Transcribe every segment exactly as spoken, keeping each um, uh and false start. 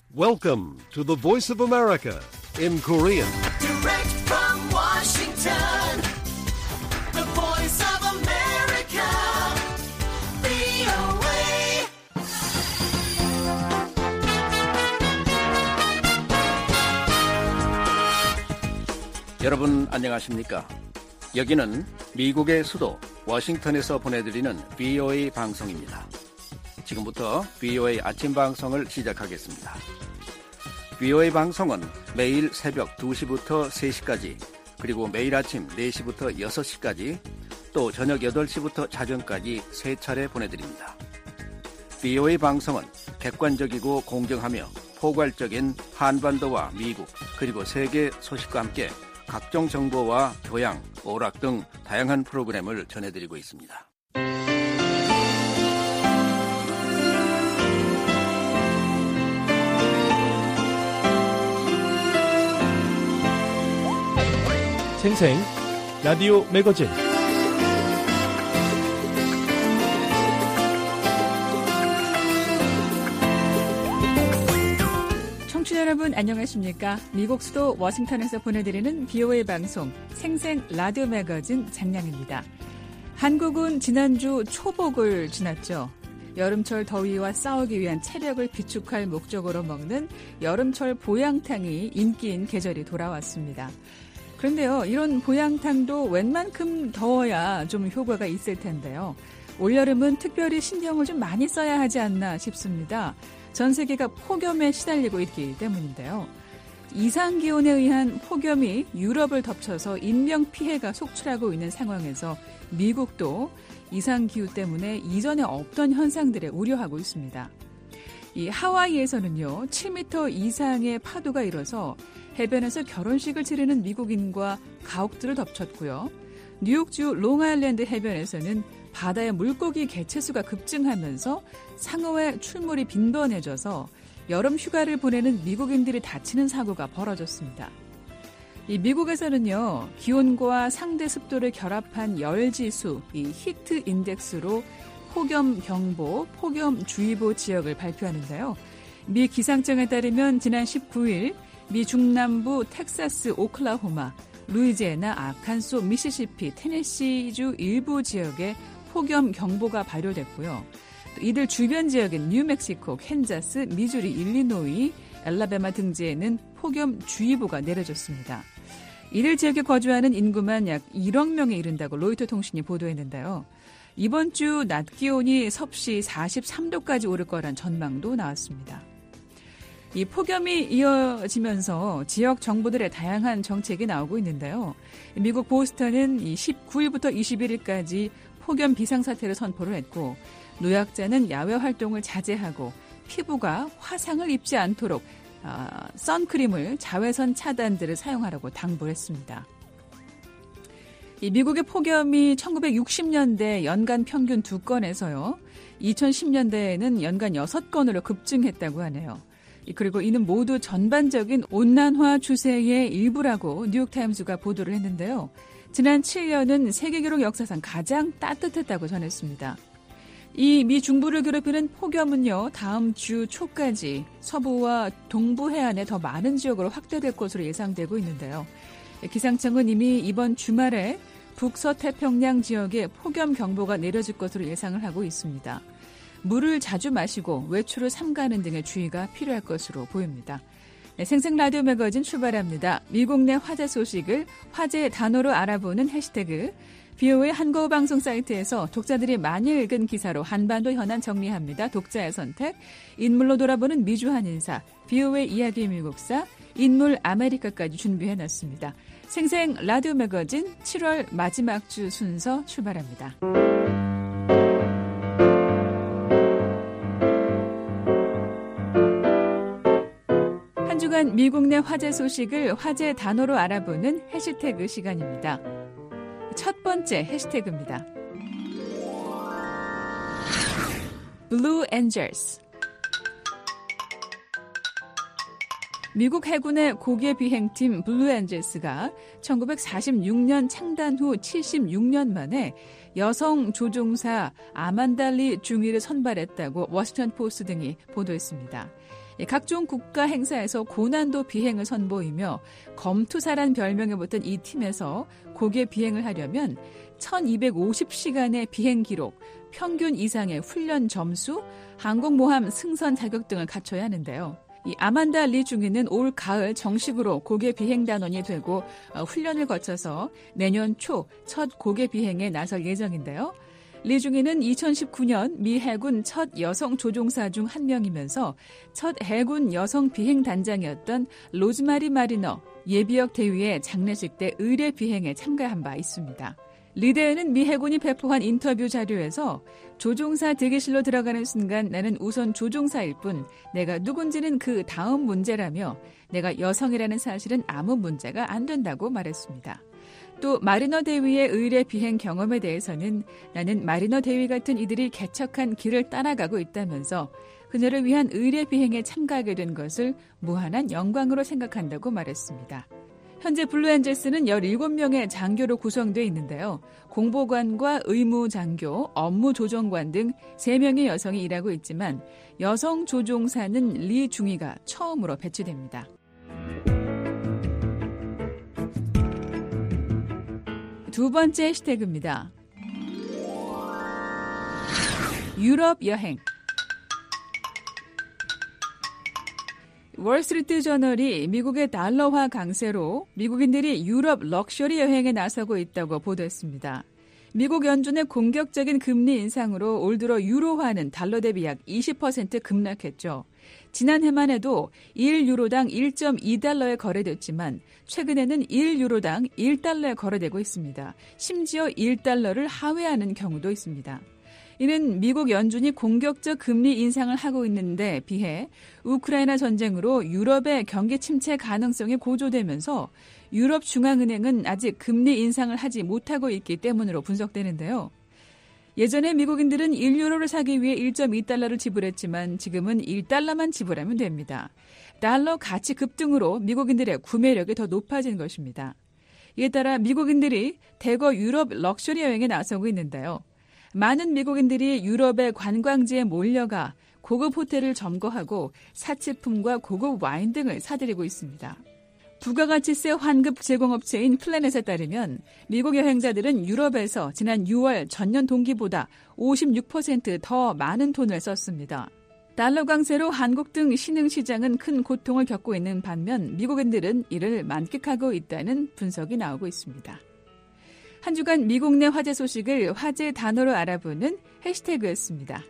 Welcome to the Voice of America in Korean. Direct from Washington, the Voice of America, 브이오에이. 여러분 안녕하십니까? 여기는 미국의 수도 워싱턴에서 보내드리는 브이오에이 방송입니다. 지금부터 브이오에이 아침 방송을 시작하겠습니다. 브이오에이 방송은 매일 새벽 두 시부터 세 시까지, 그리고 매일 아침 네 시부터 여섯 시까지, 또 저녁 여덟 시부터 자정까지 세 차례 보내드립니다. 브이오에이 방송은 객관적이고 공정하며 포괄적인 한반도와 미국, 그리고 세계 소식과 함께 각종 정보와 교양, 오락 등 다양한 프로그램을 전해드리고 있습니다. 생생 라디오 매거진. 청취자 여러분 안녕하십니까? 미국 수도 워싱턴에서 보내드리는 브이오에이 방송 생생 라디오 매거진 장량입니다. 한국은 지난주 초복을 지났죠. 여름철 더위와 싸우기 위한 체력을 비축할 목적으로 먹는 여름철 보양탕이 인기인 계절이 돌아왔습니다. 그런데요, 이런 보양탕도 웬만큼 더워야 좀 효과가 있을 텐데요. 올여름은 특별히 신경을 좀 많이 써야 하지 않나 싶습니다. 전 세계가 폭염에 시달리고 있기 때문인데요. 이상기온에 의한 폭염이 유럽을 덮쳐서 인명피해가 속출하고 있는 상황에서 미국도 이상기후 때문에 이전에 없던 현상들에 우려하고 있습니다. 이 하와이에서는요, 칠 미터 이상의 파도가 일어서 해변에서 결혼식을 치르는 미국인과 가옥들을 덮쳤고요. 뉴욕주 롱아일랜드 해변에서는 바다의 물고기 개체수가 급증하면서 상어의 출몰이 빈번해져서 여름 휴가를 보내는 미국인들이 다치는 사고가 벌어졌습니다. 이 미국에서는요, 기온과 상대 습도를 결합한 열지수, 이 히트 인덱스로 폭염 경보, 폭염 주의보 지역을 발표하는데요. 미 기상청에 따르면 지난 십구 일 미 중남부 텍사스, 오클라호마, 루이지애나, 아칸소, 미시시피, 테네시주 일부 지역에 폭염 경보가 발효됐고요. 또 이들 주변 지역인 뉴멕시코, 캔자스, 미주리, 일리노이, 엘라베마 등지에는 폭염 주의보가 내려졌습니다. 이들 지역에 거주하는 인구만 약 일억 명에 이른다고 로이터 통신이 보도했는데요. 이번 주 낮 기온이 섭씨 사십삼 도까지 오를 거란 전망도 나왔습니다. 이 폭염이 이어지면서 지역 정부들의 다양한 정책이 나오고 있는데요. 미국 보스턴은 이 십구 일부터 이십일 일까지 폭염 비상사태를 선포를 했고, 노약자는 야외 활동을 자제하고 피부가 화상을 입지 않도록 아, 선크림을, 자외선 차단들을 사용하라고 당부를 했습니다. 이 미국의 폭염이 천구백육십 년대 연간 평균 두 건에서요, 이천십 년대에는 연간 여섯 건으로 급증했다고 하네요. 그리고 이는 모두 전반적인 온난화 추세의 일부라고 뉴욕타임즈가 보도를 했는데요. 지난 칠 년은 세계 기록 역사상 가장 따뜻했다고 전했습니다. 이 미 중부를 괴롭히는 폭염은요, 다음 주 초까지 서부와 동부 해안에 더 많은 지역으로 확대될 것으로 예상되고 있는데요. 기상청은 이미 이번 주말에 북서태평양 지역에 폭염 경보가 내려질 것으로 예상을 하고 있습니다. 물을 자주 마시고 외출을 삼가는 등의 주의가 필요할 것으로 보입니다. 네, 생생 라디오 매거진 출발합니다. 미국 내 화제 소식을 화제 단어로 알아보는 해시태그, 브이오에이 한국어 방송 사이트에서 독자들이 많이 읽은 기사로 한반도 현안 정리합니다. 독자의 선택, 인물로 돌아보는 미주한 인사, 브이오에이 이야기 미국사, 인물 아메리카까지 준비해놨습니다. 생생 라디오 매거진 칠월 마지막 주 순서 출발합니다. 한 주간 미국 내 화제 소식을 화제 단어로 알아보는 해시태그 시간입니다. 첫 번째 해시태그입니다. Blue Angels. 미국 해군의 고개 비행팀 블루 엔젤스가 천구백사십육 년 창단 후 칠십육 년 만에 여성 조종사 아만다 리 중위를 선발했다고 워싱턴 포스트 등이 보도했습니다. 각종 국가 행사에서 고난도 비행을 선보이며 검투사란 별명을 붙은 이 팀에서 고개 비행을 하려면 천이백오십 시간의 비행 기록, 평균 이상의 훈련 점수, 항공모함 승선 자격 등을 갖춰야 하는데요. 이 아만다 리 중위는 올 가을 정식으로 고개 비행 단원이 되고 훈련을 거쳐서 내년 초 첫 고개 비행에 나설 예정인데요. 리 중위는 이천십구 년 미 해군 첫 여성 조종사 중 한 명이면서 첫 해군 여성 비행 단장이었던 로즈마리 마리너 예비역 대위의 장례식 때 의례 비행에 참가한 바 있습니다. 리 대위는 미 해군이 배포한 인터뷰 자료에서 조종사 대기실로 들어가는 순간 나는 우선 조종사일 뿐 내가 누군지는 그 다음 문제라며 내가 여성이라는 사실은 아무 문제가 안 된다고 말했습니다. 또 마리너 대위의 의례 비행 경험에 대해서는 나는 마리너 대위 같은 이들이 개척한 길을 따라가고 있다면서 그녀를 위한 의례 비행에 참가하게 된 것을 무한한 영광으로 생각한다고 말했습니다. 현재 블루엔젤스는 열일곱 명의 장교로 구성되어 있는데요. 공보관과 의무장교, 업무조정관 등 세 명의 여성이 일하고 있지만 여성 조종사는 리 중위가 처음으로 배치됩니다. 두 번째 해시태그입니다. 유럽 여행. 월스트리트 저널이 미국의 달러화 강세로 미국인들이 유럽 럭셔리 여행에 나서고 있다고 보도했습니다. 미국 연준의 공격적인 금리 인상으로 올 들어 유로화는 달러 대비 약 이십 퍼센트 급락했죠. 지난해만 해도 일 유로당 일 점 이 달러에 거래됐지만 최근에는 일 유로당 일 달러에 거래되고 있습니다. 심지어 일 달러를 하회하는 경우도 있습니다. 이는 미국 연준이 공격적 금리 인상을 하고 있는데 비해 우크라이나 전쟁으로 유럽의 경기 침체 가능성이 고조되면서 유럽 중앙은행은 아직 금리 인상을 하지 못하고 있기 때문으로 분석되는데요. 예전에 미국인들은 일 유로를 사기 위해 일 점 이 달러를 지불했지만 지금은 일 달러만 지불하면 됩니다. 달러 가치 급등으로 미국인들의 구매력이 더 높아진 것입니다. 이에 따라 미국인들이 대거 유럽 럭셔리 여행에 나서고 있는데요. 많은 미국인들이 유럽의 관광지에 몰려가 고급 호텔을 점거하고 사치품과 고급 와인 등을 사들이고 있습니다. 부가가치세 환급 제공업체인 플래닛에 따르면 미국 여행자들은 유럽에서 지난 유월 전년 동기보다 오십육 퍼센트 더 많은 돈을 썼습니다. 달러 강세로 한국 등 신흥시장은 큰 고통을 겪고 있는 반면 미국인들은 이를 만끽하고 있다는 분석이 나오고 있습니다. 한 주간 미국 내 화제 소식을 화제 단어로 알아보는 해시태그였습니다.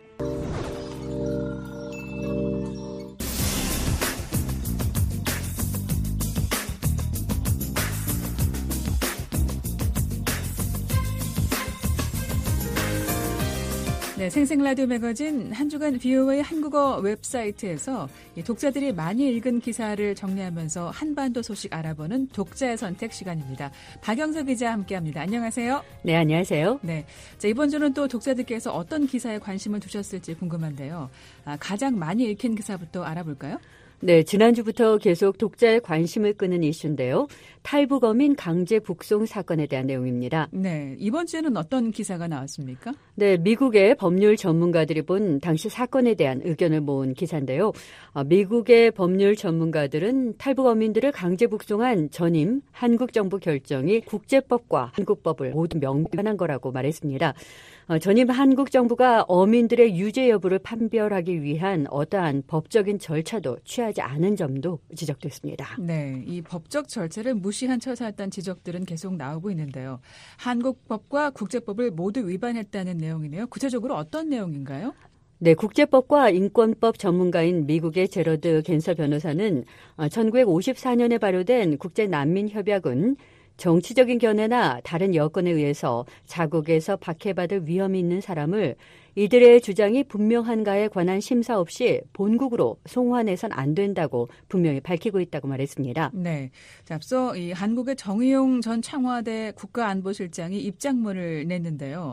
네, 생생라디오 매거진 한 주간 비오에이 한국어 웹사이트에서 독자들이 많이 읽은 기사를 정리하면서 한반도 소식 알아보는 독자의 선택 시간입니다. 박영서 기자 함께합니다. 안녕하세요. 네, 안녕하세요. 네, 자, 이번 주는 또 독자들께서 어떤 기사에 관심을 두셨을지 궁금한데요. 아, 가장 많이 읽힌 기사부터 알아볼까요? 네, 지난주부터 계속 독자의 관심을 끄는 이슈인데요. 탈북어민 강제 북송 사건에 대한 내용입니다. 네, 이번 주에는 어떤 기사가 나왔습니까? 네, 미국의 법률 전문가들이 본 당시 사건에 대한 의견을 모은 기사인데요. 미국의 법률 전문가들은 탈북어민들을 강제 북송한 전임 한국 정부 결정이 국제법과 한국법을 모두 명백한 거라고 말했습니다. 전임 한국 정부가 어민들의 유죄 여부를 판별하기 위한 어떠한 법적인 절차도 취하지 않은 점도 지적됐습니다. 네, 이 법적 절차를 무시한 처사였다는 지적들은 계속 나오고 있는데요. 한국법과 국제법을 모두 위반했다는 내용이네요. 구체적으로 어떤 내용인가요? 네, 국제법과 인권법 전문가인 미국의 제러드 겐서 변호사는 천구백오십사 년에 발효된 국제난민협약은 정치적인 견해나 다른 여건에 의해서 자국에서 박해받을 위험이 있는 사람을 이들의 주장이 분명한가에 관한 심사 없이 본국으로 송환해선 안 된다고 분명히 밝히고 있다고 말했습니다. 네, 자, 앞서 이 한국의 정의용 전 청와대 국가안보실장이 입장문을 냈는데요.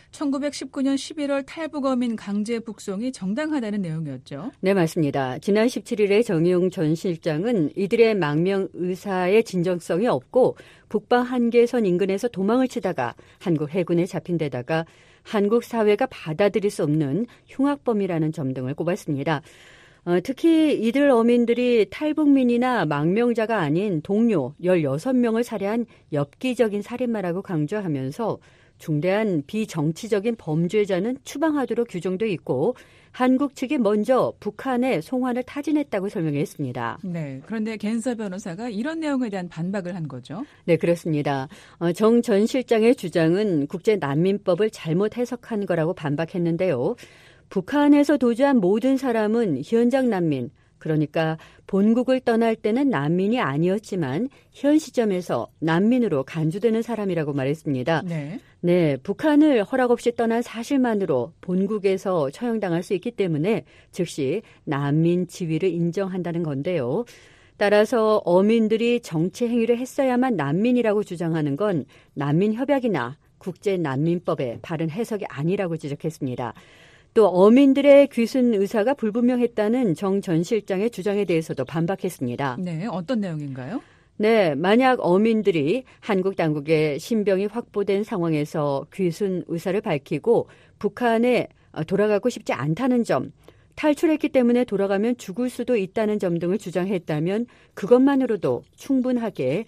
천구백십구 년 십일월 탈북 어민 강제 북송이 정당하다는 내용이었죠. 네, 맞습니다. 지난 십칠 일에 정의용 전 실장은 이들의 망명 의사의 진정성이 없고 북방 한계선 인근에서 도망을 치다가 한국 해군에 잡힌 데다가 한국 사회가 받아들일 수 없는 흉악범이라는 점 등을 꼽았습니다. 어, 특히 이들 어민들이 탈북민이나 망명자가 아닌 동료 열여섯 명을 살해한 엽기적인 살인마라고 강조하면서 중대한 비정치적인 범죄자는 추방하도록 규정돼 있고 한국 측이 먼저 북한에 송환을 타진했다고 설명했습니다. 네, 그런데 겐서 변호사가 이런 내용에 대한 반박을 한 거죠. 네, 그렇습니다. 어, 정 전 실장의 주장은 국제난민법을 잘못 해석한 거라고 반박했는데요. 북한에서 도주한 모든 사람은 현장 난민, 그러니까 본국을 떠날 때는 난민이 아니었지만 현 시점에서 난민으로 간주되는 사람이라고 말했습니다. 네. 네, 북한을 허락 없이 떠난 사실만으로 본국에서 처형당할 수 있기 때문에 즉시 난민 지위를 인정한다는 건데요. 따라서 어민들이 정치 행위를 했어야만 난민이라고 주장하는 건 난민협약이나 국제난민법의 바른 해석이 아니라고 지적했습니다. 또 어민들의 귀순 의사가 불분명했다는 정 전 실장의 주장에 대해서도 반박했습니다. 네, 어떤 내용인가요? 네, 만약 어민들이 한국 당국의 신병이 확보된 상황에서 귀순 의사를 밝히고 북한에 돌아가고 싶지 않다는 점, 탈출했기 때문에 돌아가면 죽을 수도 있다는 점 등을 주장했다면 그것만으로도 충분하게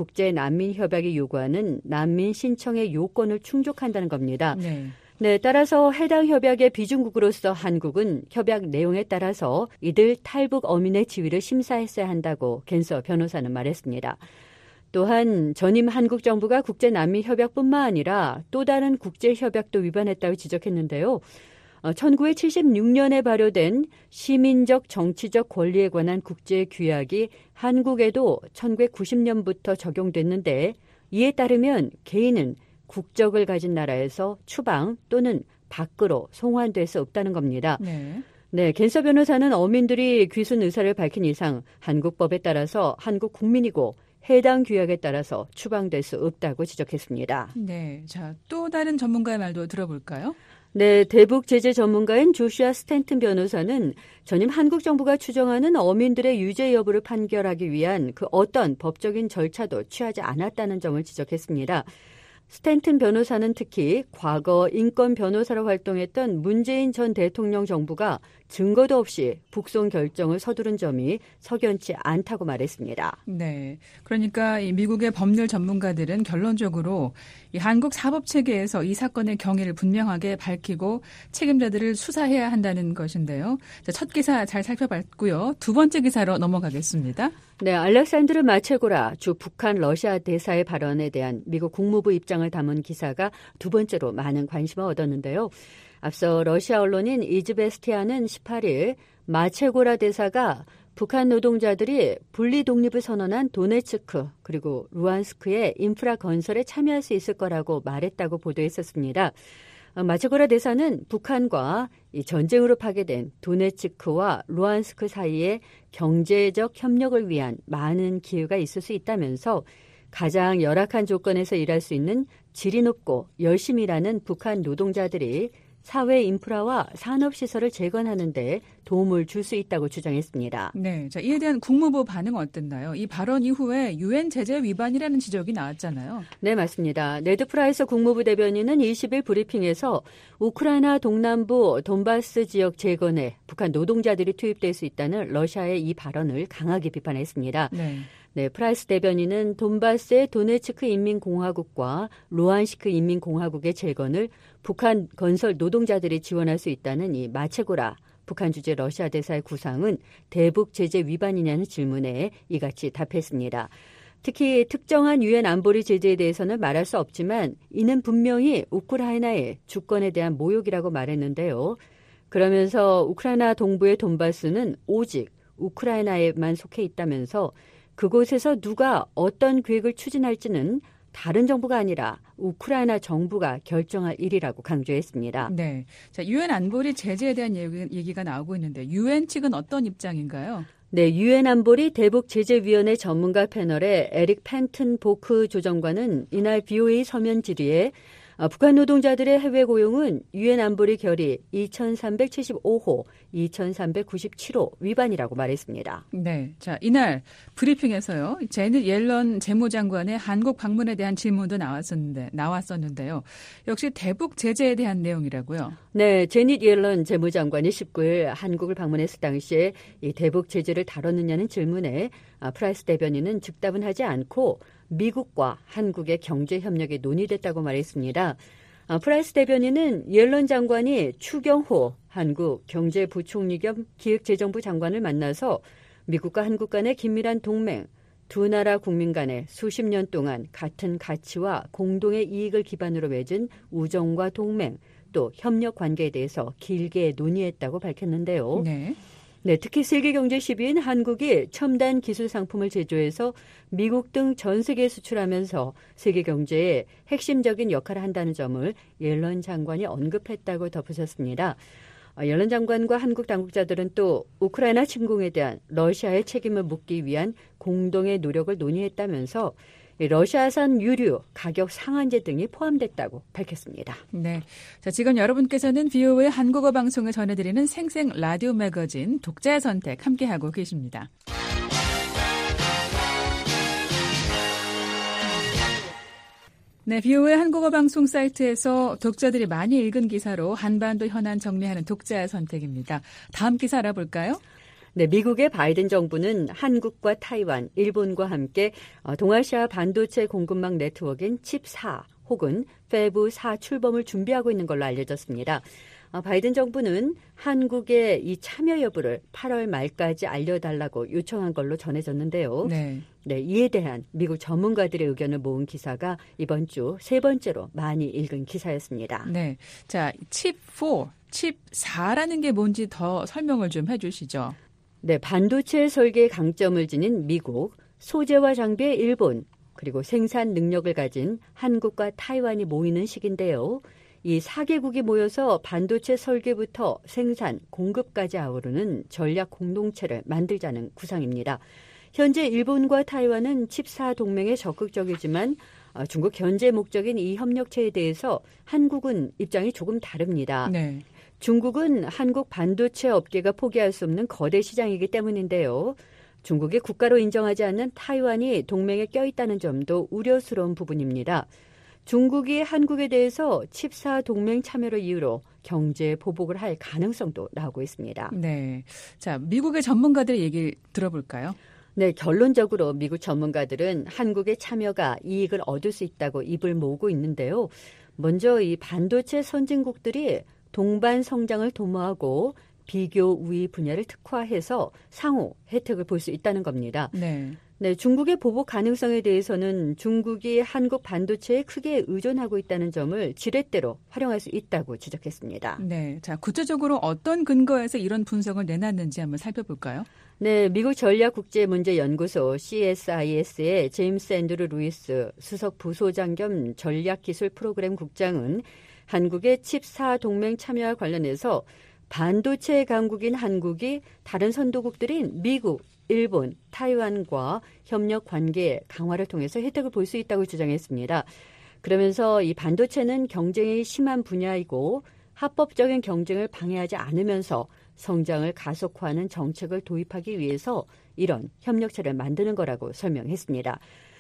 국제난민협약이 요구하는 난민 신청의 요건을 충족한다는 겁니다. 네. 네, 따라서 해당 협약의 비준국으로서 한국은 협약 내용에 따라서 이들 탈북 어민의 지위를 심사했어야 한다고 겐서 변호사는 말했습니다. 또한 전임 한국 정부가 국제난민협약뿐만 아니라 또 다른 국제협약도 위반했다고 지적했는데요. 천구백칠십육 년에 발효된 시민적 정치적 권리에 관한 국제규약이 한국에도 천구백구십 년부터 적용됐는데 이에 따르면 개인은 국적을 가진 나라에서 추방 또는 밖으로 송환될 수 없다는 겁니다. 네. 네, 겐서 변호사는 어민들이 귀순 의사를 밝힌 이상 한국법에 따라서 한국 국민이고 해당 규약에 따라서 추방될 수 없다고 지적했습니다. 네, 자, 또 다른 전문가의 말도 들어볼까요? 네, 대북 제재 전문가인 조슈아 스탠튼 변호사는 전임 한국 정부가 추정하는 어민들의 유죄 여부를 판결하기 위한 그 어떤 법적인 절차도 취하지 않았다는 점을 지적했습니다. 스탠튼 변호사는 특히 과거 인권 변호사로 활동했던 문재인 전 대통령 정부가 증거도 없이 북송 결정을 서두른 점이 석연치 않다고 말했습니다. 네, 그러니까 이 미국의 법률 전문가들은 결론적으로 이 한국 사법체계에서 이 사건의 경위를 분명하게 밝히고 책임자들을 수사해야 한다는 것인데요. 자, 첫 기사 잘 살펴봤고요. 두 번째 기사로 넘어가겠습니다. 네, 알렉산드르 마체고라 주 북한 러시아 대사의 발언에 대한 미국 국무부 입장을 담은 기사가 두 번째로 많은 관심을 얻었는데요. 앞서 러시아 언론인 이즈베스티아는 십팔 일 마체고라 대사가 북한 노동자들이 분리 독립을 선언한 도네츠크 그리고 루안스크의 인프라 건설에 참여할 수 있을 거라고 말했다고 보도했었습니다. 마체고라 대사는 북한과 이 전쟁으로 파괴된 도네츠크와 루안스크 사이에 경제적 협력을 위한 많은 기회가 있을 수 있다면서 가장 열악한 조건에서 일할 수 있는 질이 높고 열심히 일하는 북한 노동자들이 사회 인프라와 산업시설을 재건하는 데 도움을 줄 수 있다고 주장했습니다. 네, 자, 이에 대한 국무부 반응은 어땠나요? 이 발언 이후에 유엔 제재 위반이라는 지적이 나왔잖아요. 네, 맞습니다. 네드 프라이스 국무부 대변인은 이십 일 브리핑에서 우크라이나 동남부 돈바스 지역 재건에 북한 노동자들이 투입될 수 있다는 러시아의 이 발언을 강하게 비판했습니다. 네. 네, 프라이스 대변인은 돈바스의 도네츠크 인민공화국과 루안시크 인민공화국의 재건을 북한 건설 노동자들이 지원할 수 있다는 이 마체고라 북한 주재 러시아 대사의 구상은 대북 제재 위반이냐는 질문에 이같이 답했습니다. 특히 특정한 유엔 안보리 제재에 대해서는 말할 수 없지만 이는 분명히 우크라이나의 주권에 대한 모욕이라고 말했는데요. 그러면서 우크라이나 동부의 돈바스는 오직 우크라이나에만 속해 있다면서 그곳에서 누가 어떤 계획을 추진할지는 다른 정부가 아니라 우크라이나 정부가 결정할 일이라고 강조했습니다. 네, 자, 유엔 안보리 제재에 대한 얘기, 얘기가 나오고 있는데 유엔 측은 어떤 입장인가요? 네, 유엔 안보리 대북제재위원회 전문가 패널의 에릭 펜튼 보크 조정관은 이날 비오에이 서면 질의에 아, 북한 노동자들의 해외 고용은 유엔 안보리 결의 이천삼백칠십오 호, 이천삼백구십칠 호 위반이라고 말했습니다. 네, 자 이날 브리핑에서요. 제닛 옐런 재무장관의 한국 방문에 대한 질문도 나왔었는데 나왔었는데요. 역시 대북 제재에 대한 내용이라고요. 네, 제닛 옐런 재무장관이 십구 일 한국을 방문했을 당시에 이 대북 제재를 다뤘느냐는 질문에 아, 프라이스 대변인은 즉답은 하지 않고 미국과 한국의 경제 협력이 논의됐다고 말했습니다. 아, 프라이스 대변인은 옐런 장관이 추경호 한국 경제부총리 겸 기획재정부 장관을 만나서 미국과 한국 간의 긴밀한 동맹, 두 나라 국민 간의 수십 년 동안 같은 가치와 공동의 이익을 기반으로 맺은 우정과 동맹, 또 협력 관계에 대해서 길게 논의했다고 밝혔는데요. 네. 네, 특히 세계경제 십 위인 한국이 첨단 기술 상품을 제조해서 미국 등 전 세계에 수출하면서 세계 경제에 핵심적인 역할을 한다는 점을 옐런 장관이 언급했다고 덧붙였습니다. 옐런 장관과 한국 당국자들은 또 우크라이나 침공에 대한 러시아의 책임을 묻기 위한 공동의 노력을 논의했다면서 러시아산 유류 가격 상한제 등이 포함됐다고 밝혔습니다. 네, 자 지금 여러분께서는 비오에이 한국어 방송을 전해드리는 생생 라디오 매거진 독자의 선택 함께하고 계십니다. 네, 비오에이 한국어 방송 사이트에서 독자들이 많이 읽은 기사로 한반도 현안 정리하는 독자의 선택입니다. 다음 기사 알아볼까요? 네, 미국의 바이든 정부는 한국과 타이완, 일본과 함께 동아시아 반도체 공급망 네트워크인 칩 사 혹은 패브 사 출범을 준비하고 있는 걸로 알려졌습니다. 바이든 정부는 한국의 이 참여 여부를 팔월 말까지 알려달라고 요청한 걸로 전해졌는데요. 네. 네, 이에 대한 미국 전문가들의 의견을 모은 기사가 이번 주 세 번째로 많이 읽은 기사였습니다. 네, 자 칩 사, 칩 사라는 게 뭔지 더 설명을 좀 해주시죠. 네, 반도체 설계의 강점을 지닌 미국, 소재와 장비의 일본, 그리고 생산 능력을 가진 한국과 타이완이 모이는 시기인데요. 이 사 개국이 모여서 반도체 설계부터 생산, 공급까지 아우르는 전략 공동체를 만들자는 구상입니다. 현재 일본과 타이완은 칩 사 동맹에 적극적이지만 중국 현재 목적인 이 협력체에 대해서 한국은 입장이 조금 다릅니다. 네. 중국은 한국 반도체 업계가 포기할 수 없는 거대 시장이기 때문인데요. 중국이 국가로 인정하지 않는 타이완이 동맹에 껴있다는 점도 우려스러운 부분입니다. 중국이 한국에 대해서 칩 사 동맹 참여를 이유로 경제 보복을 할 가능성도 나오고 있습니다. 네, 자 미국의 전문가들의 얘기 들어볼까요? 네, 결론적으로 미국 전문가들은 한국의 참여가 이익을 얻을 수 있다고 입을 모으고 있는데요. 먼저 이 반도체 선진국들이 동반 성장을 도모하고 비교 우위 분야를 특화해서 상호 혜택을 볼 수 있다는 겁니다. 네. 네, 중국의 보복 가능성에 대해서는 중국이 한국 반도체에 크게 의존하고 있다는 점을 지렛대로 활용할 수 있다고 지적했습니다. 네, 자 구체적으로 어떤 근거에서 이런 분석을 내놨는지 한번 살펴볼까요? 네, 미국 전략국제문제연구소 씨에스아이에스의 제임스 앤드루 루이스 수석 부소장 겸 전략기술 프로그램 국장은 한국의 칩 사 동맹 참여와 관련해서 반도체 강국인 한국이 다른 선도국들인 미국, 일본, 타이완과 협력 관계 강화를 통해서 혜택을 볼 수 있다고 주장했습니다. 그러면서 이 반도체는 경쟁이 심한 분야이고 합법적인 경쟁을 방해하지 않으면서 성장을 가속화하는 정책을 도입하기 위해서 이런 협력체를 만드는 거라고 설명했습니다.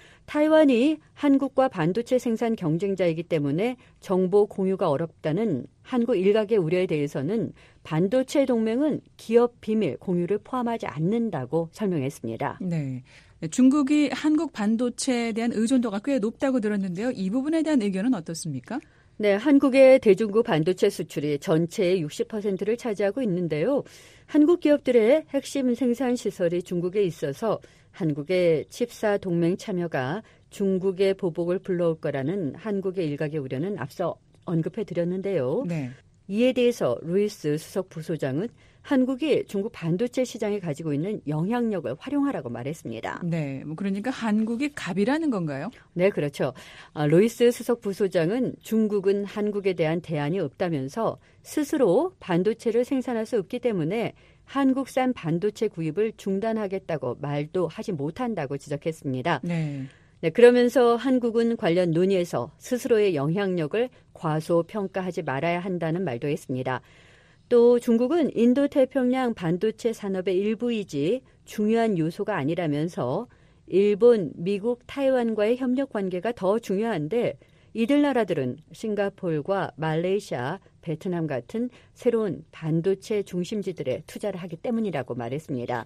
타이완이 한국과 반도체 생산 경쟁자이기 때문에 정보 공유가 어렵다는 한국 일각의 우려에 대해서는 반도체 동맹은 기업 비밀 공유를 포함하지 않는다고 설명했습니다. 네. 중국이 한국 반도체에 대한 의존도가 꽤 높다고 들었는데요. 이 부분에 대한 의견은 어떻습니까? 네, 한국의 대중국 반도체 수출이 전체의 육십 퍼센트를 차지하고 있는데요. 한국 기업들의 핵심 생산 시설이 중국에 있어서 한국의 칩 사 동맹 참여가 중국의 보복을 불러올 거라는 한국의 일각의 우려는 앞서 언급해 드렸는데요. 네. 이에 대해서 루이스 수석 부소장은 한국이 중국 반도체 시장에 가지고 있는 영향력을 활용하라고 말했습니다. 네, 뭐 그러니까 한국이 갑이라는 건가요? 네, 그렇죠. 아, 루이스 수석 부소장은 중국은 한국에 대한 대안이 없다면서 스스로 반도체를 생산할 수 없기 때문에 한국산 반도체 구입을 중단하겠다고 말도 하지 못한다고 지적했습니다. 네. 네, 그러면서 한국은 관련 논의에서 스스로의 영향력을 과소평가하지 말아야 한다는 말도 했습니다. 또 중국은 인도태평양 반도체 산업의 일부이지 중요한 요소가 아니라면서 일본, 미국, 타이완과의 협력 관계가 더 중요한데 이들 나라들은 싱가포르와 말레이시아, 베트남 같은 새로운 반도체 중심지들에 투자를 하기 때문이라고 말했습니다.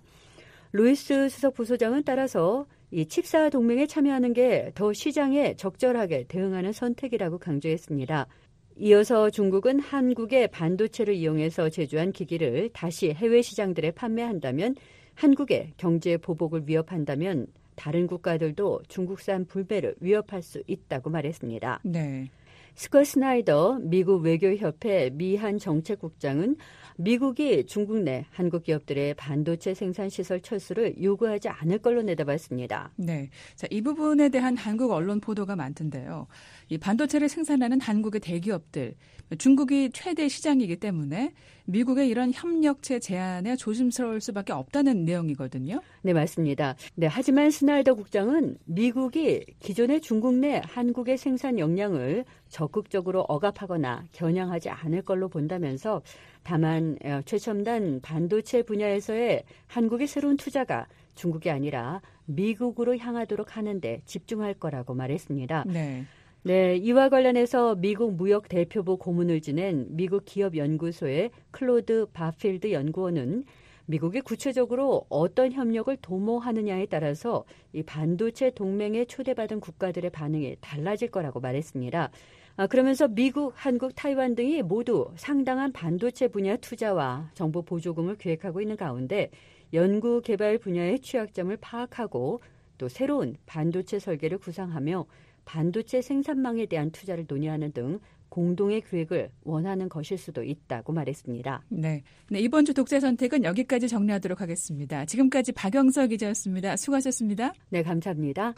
루이스 수석 부소장은 따라서 이 칩사 동맹에 참여하는 게 더 시장에 적절하게 대응하는 선택이라고 강조했습니다. 이어서 중국은 한국의 반도체를 이용해서 제조한 기기를 다시 해외 시장들에 판매한다면 한국의 경제 보복을 위협한다면 다른 국가들도 중국산 불매를 위협할 수 있다고 말했습니다. 네. 스컬 스나이더 미국 외교협회 미한 정책국장은 미국이 중국 내 한국 기업들의 반도체 생산 시설 철수를 요구하지 않을 걸로 내다봤습니다. 네. 자, 이 부분에 대한 한국 언론 보도가 많던데요. 이 반도체를 생산하는 한국의 대기업들, 중국이 최대 시장이기 때문에 미국의 이런 협력체 제한에 조심스러울 수밖에 없다는 내용이거든요. 네, 맞습니다. 네, 하지만 스나이더 국장은 미국이 기존의 중국 내 한국의 생산 역량을 적극적으로 억압하거나 겨냥하지 않을 걸로 본다면서 다만 최첨단 반도체 분야에서의 한국의 새로운 투자가 중국이 아니라 미국으로 향하도록 하는 데 집중할 거라고 말했습니다. 네. 네, 이와 관련해서 미국 무역 대표부 고문을 지낸 미국 기업연구소의 클로드 바필드 연구원은 미국이 구체적으로 어떤 협력을 도모하느냐에 따라서 이 반도체 동맹에 초대받은 국가들의 반응이 달라질 거라고 말했습니다. 아, 그러면서 미국, 한국, 타이완 등이 모두 상당한 반도체 분야 투자와 정부 보조금을 계획하고 있는 가운데 연구 개발 분야의 취약점을 파악하고 또 새로운 반도체 설계를 구상하며 반도체 생산망에 대한 투자를 논의하는 등 공동의 계획을 원하는 것일 수도 있다고 말했습니다. 네. 네, 이번 주 독자 선택은 여기까지 정리하도록 하겠습니다. 지금까지 박영서 기자였습니다. 수고하셨습니다. 네, 감사합니다.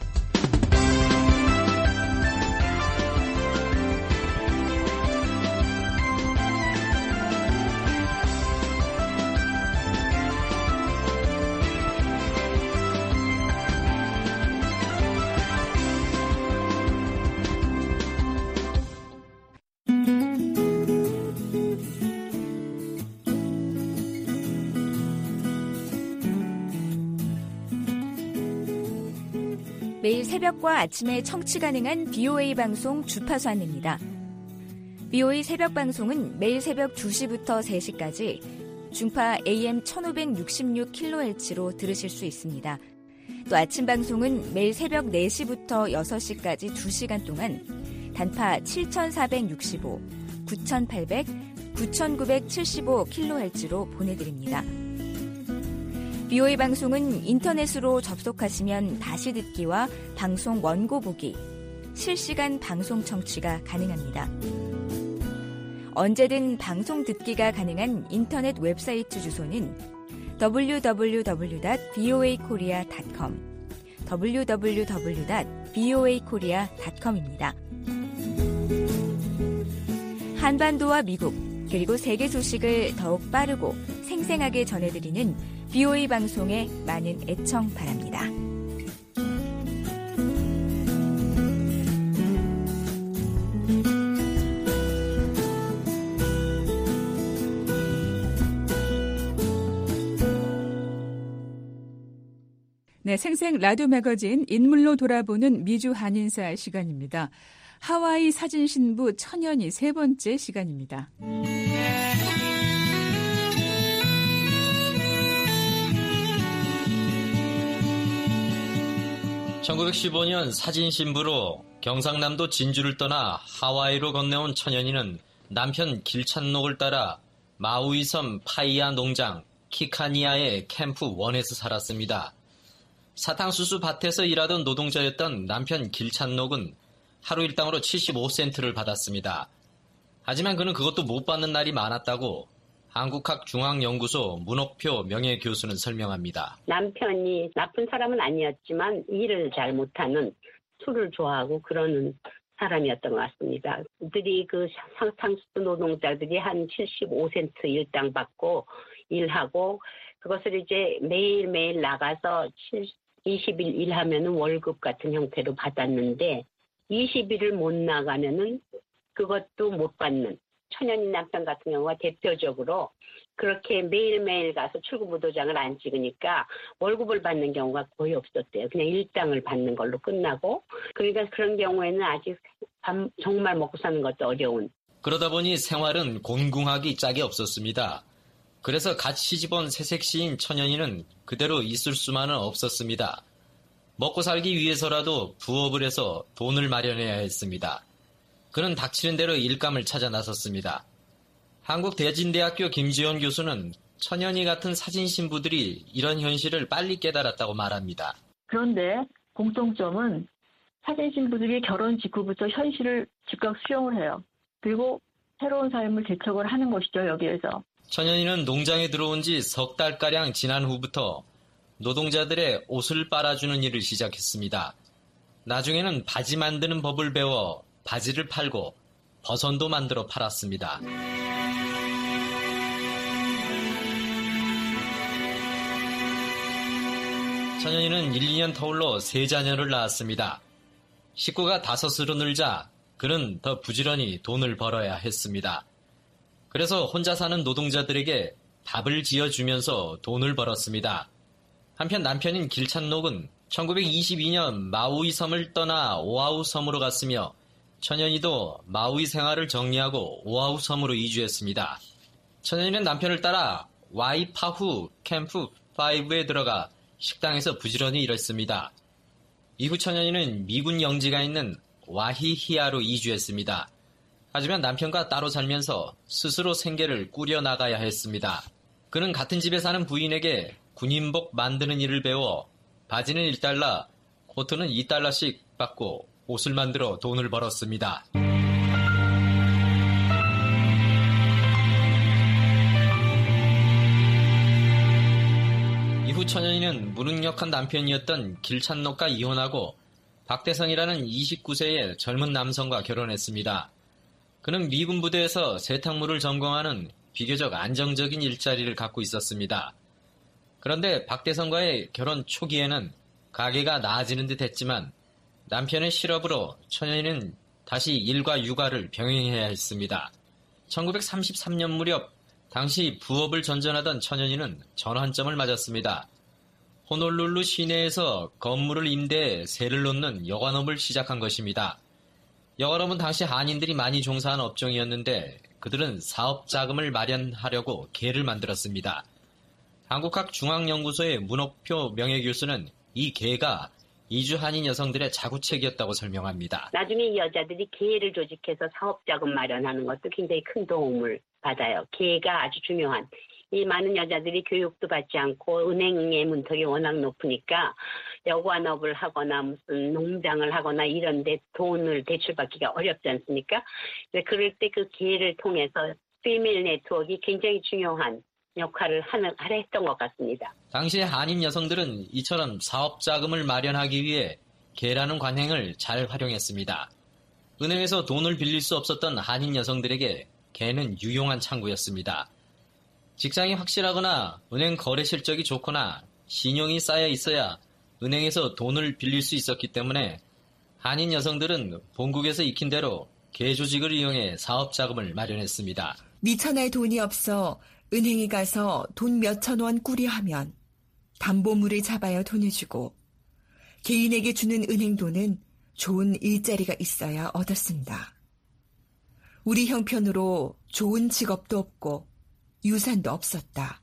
매일 새벽과 아침에 청취 가능한 비오에이 방송 주파수 안내입니다. 비오에이 새벽 방송은 매일 새벽 두 시부터 세 시까지 중파 에이엠 천오백육십육 킬로헤르츠로 들으실 수 있습니다. 또 아침 방송은 매일 새벽 네 시부터 여섯 시까지 두 시간 동안 단파 칠천사백육십오, 구천팔백, 구천구백칠십오 킬로헤르츠로 보내드립니다. 비오에이 방송은 인터넷으로 접속하시면 다시 듣기와 방송 원고 보기, 실시간 방송 청취가 가능합니다. 언제든 방송 듣기가 가능한 인터넷 웹사이트 주소는 더블유 더블유 더블유 닷 비오에이 코리아 닷 컴, 더블유 더블유 더블유 닷 비오에이 코리아 닷 컴입니다. 한반도와 미국, 그리고 세계 소식을 더욱 빠르고 생생하게 전해드리는 비오에이 방송에 많은 애청 바랍니다. 네, 생생 라디오 매거진 인물로 돌아보는 미주 한인사 시간입니다. 하와이 사진 신부 천연이 세 번째 시간입니다. 천구백십오 년 사진 신부로 경상남도 진주를 떠나 하와이로 건너온 천연이는 남편 길찬록을 따라 마우이 섬 파이아 농장 키카니아의 캠프 원에서 살았습니다. 사탕수수 밭에서 일하던 노동자였던 남편 길찬록은 하루 일당으로 칠십오 센트를 받았습니다. 하지만 그는 그것도 못 받는 날이 많았다고 한국학중앙연구소 문옥표 명예교수는 설명합니다. 남편이 나쁜 사람은 아니었지만 일을 잘 못하는, 술을 좋아하고 그러는 사람이었던 것 같습니다. 그들이 그 사탕수수 노동자들이 한 칠십오 센트 일당 받고 일하고 그것을 이제 매일매일 나가서 이십 일 일하면은 월급 같은 형태로 받았는데 이십 일을 못 나가면은 그것도 못 받는 천연인 남편 같은 경우가 대표적으로 그렇게 매일매일 가서 출구부도장을 안 찍으니까 월급을 받는 경우가 거의 없었대요. 그냥 일당을 받는 걸로 끝나고. 그러니까 그런 경우에는 아직 밥 정말 먹고 사는 것도 어려운. 그러다 보니 생활은 곤궁하기 짝이 없었습니다. 그래서 갓 시집온 새색시인 천연이는 그대로 있을 수만은 없었습니다. 먹고 살기 위해서라도 부업을 해서 돈을 마련해야 했습니다. 그는 닥치는 대로 일감을 찾아 나섰습니다. 한국대진대학교 김지원 교수는 천연이 같은 사진 신부들이 이런 현실을 빨리 깨달았다고 말합니다. 그런데 공통점은 사진 신부들이 결혼 직후부터 현실을 즉각 수용을 해요. 그리고 새로운 삶을 개척을 하는 것이죠, 여기에서. 천연이는 농장에 들어온 지 석 달가량 지난 후부터 노동자들의 옷을 빨아주는 일을 시작했습니다. 나중에는 바지 만드는 법을 배워 바지를 팔고 버선도 만들어 팔았습니다. 천연이는 일, 이 년 터울로 세 자녀를 낳았습니다. 식구가 다섯으로 늘자 그는 더 부지런히 돈을 벌어야 했습니다. 그래서 혼자 사는 노동자들에게 밥을 지어주면서 돈을 벌었습니다. 한편 남편인 길찬녹은 천구백이십이 년 마우이 섬을 떠나 오아후 섬으로 갔으며 천연이도 마우이 생활을 정리하고 오아후 섬으로 이주했습니다. 천연이는 남편을 따라 와이파후 캠프 오에 들어가 식당에서 부지런히 일했습니다. 이후 천연이는 미군 영지가 있는 와히히아로 이주했습니다. 하지만 남편과 따로 살면서 스스로 생계를 꾸려나가야 했습니다. 그는 같은 집에 사는 부인에게 군인복 만드는 일을 배워 바지는 일 달러, 코트는 이 달러씩 받고 옷을 만들어 돈을 벌었습니다. 이후 천연이는 무능력한 남편이었던 길찬녹과 이혼하고 박대성이라는 이십구 세의 젊은 남성과 결혼했습니다. 그는 미군 부대에서 세탁물을 점검하는 비교적 안정적인 일자리를 갖고 있었습니다. 그런데 박대성과의 결혼 초기에는 가게가 나아지는 듯 했지만 남편의 실업으로 천연이는 다시 일과 육아를 병행해야 했습니다. 천구백삼십삼 년 무렵 당시 부업을 전전하던 천연이는 전환점을 맞았습니다. 호놀룰루 시내에서 건물을 임대해 세를 놓는 여관업을 시작한 것입니다. 여관업은 당시 한인들이 많이 종사한 업종이었는데 그들은 사업 자금을 마련하려고 개를 만들었습니다. 한국학중앙연구소의 문옥표 명예교수는 이 개가 이주 한인 여성들의 자구책이었다고 설명합니다. 나중에 이 여자들이 개를 조직해서 사업 자금 마련하는 것도 굉장히 큰 도움을 받아요. 개가 아주 중요한. 이 많은 여자들이 교육도 받지 않고 은행의 문턱이 워낙 높으니까 여관업을 하거나 무슨 농장을 하거나 이런 데 돈을 대출받기가 어렵지 않습니까? 그럴 때 그 기회를 통해서 피메일 네트워크가 굉장히 중요한 역할을 하는, 하려 했던 것 같습니다. 당시 한인 여성들은 이처럼 사업 자금을 마련하기 위해 개라는 관행을 잘 활용했습니다. 은행에서 돈을 빌릴 수 없었던 한인 여성들에게 개는 유용한 창구였습니다. 직장이 확실하거나 은행 거래 실적이 좋거나 신용이 쌓여 있어야 은행에서 돈을 빌릴 수 있었기 때문에 한인 여성들은 본국에서 익힌 대로 개 조직을 이용해 사업 자금을 마련했습니다. 미천할 돈이 없어 은행에 가서 돈 몇천 원 꾸려하면 담보물을 잡아야 돈을 주고 개인에게 주는 은행 돈은 좋은 일자리가 있어야 얻었습니다. 우리 형편으로 좋은 직업도 없고 유산도 없었다.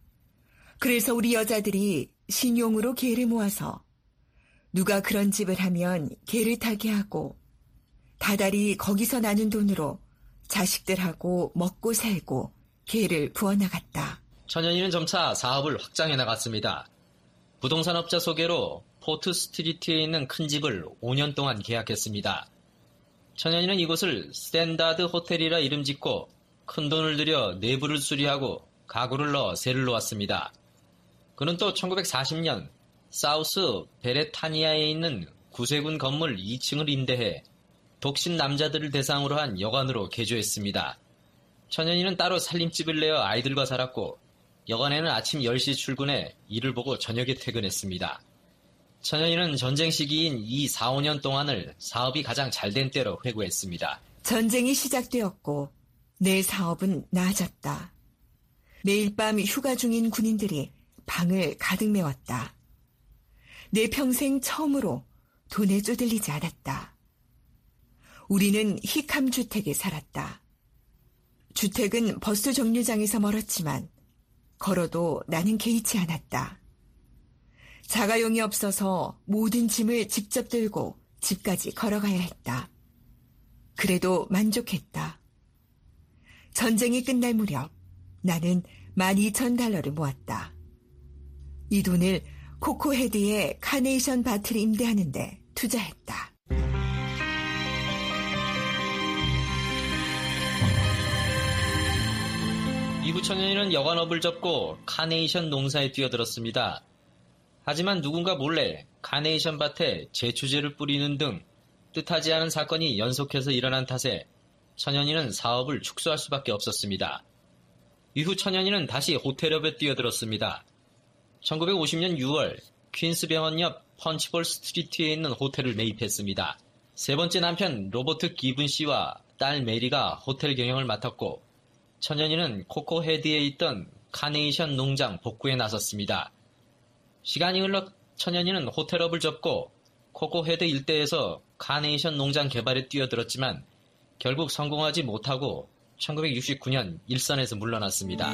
그래서 우리 여자들이 신용으로 개를 모아서 누가 그런 집을 하면 개를 타게 하고 다달이 거기서 나는 돈으로 자식들하고 먹고 살고 개를 부어나갔다. 천연이는 점차 사업을 확장해 나갔습니다. 부동산업자 소개로 포트 스트리트에 있는 큰 집을 오 년 동안 계약했습니다. 천연이는 이곳을 스탠다드 호텔이라 이름 짓고 큰 돈을 들여 내부를 수리하고 가구를 넣어 세를 놓았습니다. 그는 또 천구백사십 년 사우스 베레타니아에 있는 구세군 건물 이 층을 임대해 독신 남자들을 대상으로 한 여관으로 개조했습니다. 천연이는 따로 살림집을 내어 아이들과 살았고 여관에는 아침 열 시 출근해 일을 보고 저녁에 퇴근했습니다. 천연이는 전쟁 시기인 이 사, 오 년 동안을 사업이 가장 잘된 때로 회고했습니다. 전쟁이 시작되었고 내 사업은 나아졌다. 매일 밤 휴가 중인 군인들이 방을 가득 메웠다. 내 평생 처음으로 돈에 쪼들리지 않았다. 우리는 히캄 주택에 살았다. 주택은 버스 정류장에서 멀었지만 걸어도 나는 개의치 않았다. 자가용이 없어서 모든 짐을 직접 들고 집까지 걸어가야 했다. 그래도 만족했다. 전쟁이 끝날 무렵 나는 만 이천 달러를 모았다. 이 돈을 코코헤드의 카네이션 밭을 임대하는 데 투자했다. 이후 천연이는 여관업을 접고 카네이션 농사에 뛰어들었습니다. 하지만 누군가 몰래 카네이션 밭에 제초제를 뿌리는 등 뜻하지 않은 사건이 연속해서 일어난 탓에 천연이는 사업을 축소할 수밖에 없었습니다. 이후 천연이는 다시 호텔업에 뛰어들었습니다. 천구백오십 년 유월 퀸스 병원 옆 펀치볼 스트리트에 있는 호텔을 매입했습니다. 세 번째 남편 로버트 기븐 씨와 딸 메리가 호텔 경영을 맡았고 천연이는 코코헤드에 있던 카네이션 농장 복구에 나섰습니다. 시간이 흘러 천연이는 호텔업을 접고 코코헤드 일대에서 카네이션 농장 개발에 뛰어들었지만 결국 성공하지 못하고 천구백육십구 년 일선에서 물러났습니다.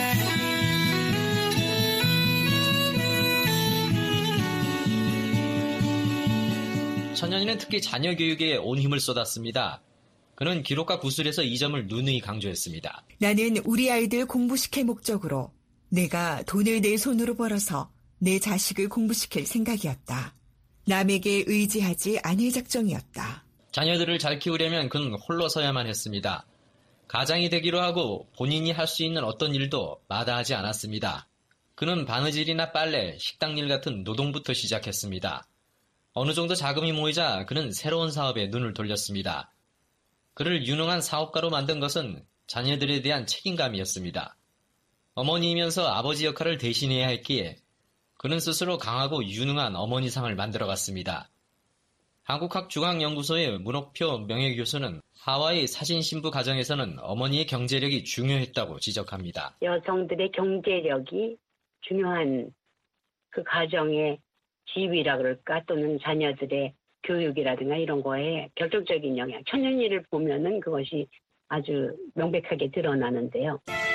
천연이는 특히 자녀 교육에 온 힘을 쏟았습니다. 그는 기록과 구술에서 이 점을 누누이 강조했습니다. 나는 우리 아이들 공부시킬 목적으로 내가 돈을 내 손으로 벌어서 내 자식을 공부시킬 생각이었다. 남에게 의지하지 않을 작정이었다. 자녀들을 잘 키우려면 그는 홀로 서야만 했습니다. 가장이 되기로 하고 본인이 할 수 있는 어떤 일도 마다하지 않았습니다. 그는 바느질이나 빨래, 식당일 같은 노동부터 시작했습니다. 어느 정도 자금이 모이자 그는 새로운 사업에 눈을 돌렸습니다. 그를 유능한 사업가로 만든 것은 자녀들에 대한 책임감이었습니다. 어머니이면서 아버지 역할을 대신해야 했기에 그는 스스로 강하고 유능한 어머니상을 만들어갔습니다. 한국학중앙연구소의 문옥표 명예교수는 하와이 사신신부 가정에서는 어머니의 경제력이 중요했다고 지적합니다. 여성들의 경제력이 중요한 그 가정의 지위라 그럴까 또는 자녀들의 교육이라든가 이런 거에 결정적인 영향. 천연이를 보면은 그것이 아주 명백하게 드러나는데요.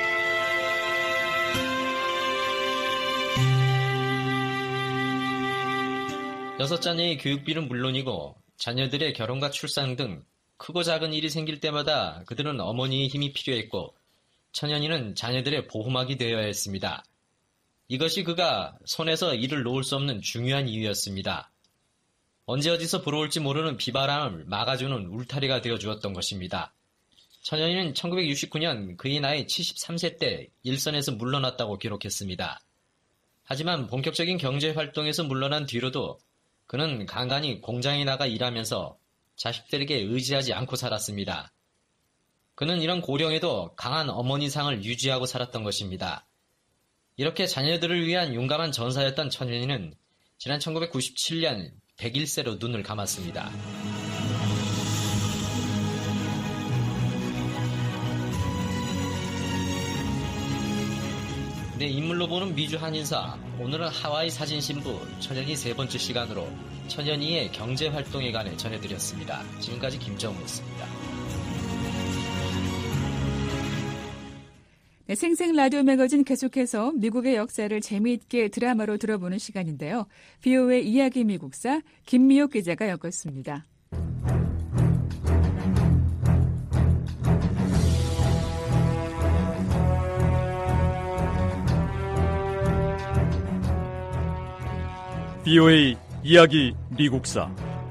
여섯 자녀의 교육비는 물론이고 자녀들의 결혼과 출산 등 크고 작은 일이 생길 때마다 그들은 어머니의 힘이 필요했고 천연이는 자녀들의 보호막이 되어야 했습니다. 이것이 그가 손에서 이를 놓을 수 없는 중요한 이유였습니다. 언제 어디서 불어올지 모르는 비바람을 막아주는 울타리가 되어주었던 것입니다. 천연이는 천구백육십구 년 그의 나이 칠십삼 세 때 일선에서 물러났다고 기록했습니다. 하지만 본격적인 경제활동에서 물러난 뒤로도 그는 간간히 공장에 나가 일하면서 자식들에게 의지하지 않고 살았습니다. 그는 이런 고령에도 강한 어머니상을 유지하고 살았던 것입니다. 이렇게 자녀들을 위한 용감한 전사였던 천연이는 지난 천구백구십칠 년 백일 세로 눈을 감았습니다. 네, 인물로 보는 미주 한인사. 오늘은 하와이 사진신부 천연이 세 번째 시간으로 천연이의 경제활동에 관해 전해드렸습니다. 지금까지 김정우였습니다. 네, 생생 라디오 매거진 계속해서 미국의 역사를 재미있게 드라마로 들어보는 시간인데요. 비오에이 이야기 미국사 김미옥 기자가 엮었습니다. 비오에이 이야기 미국사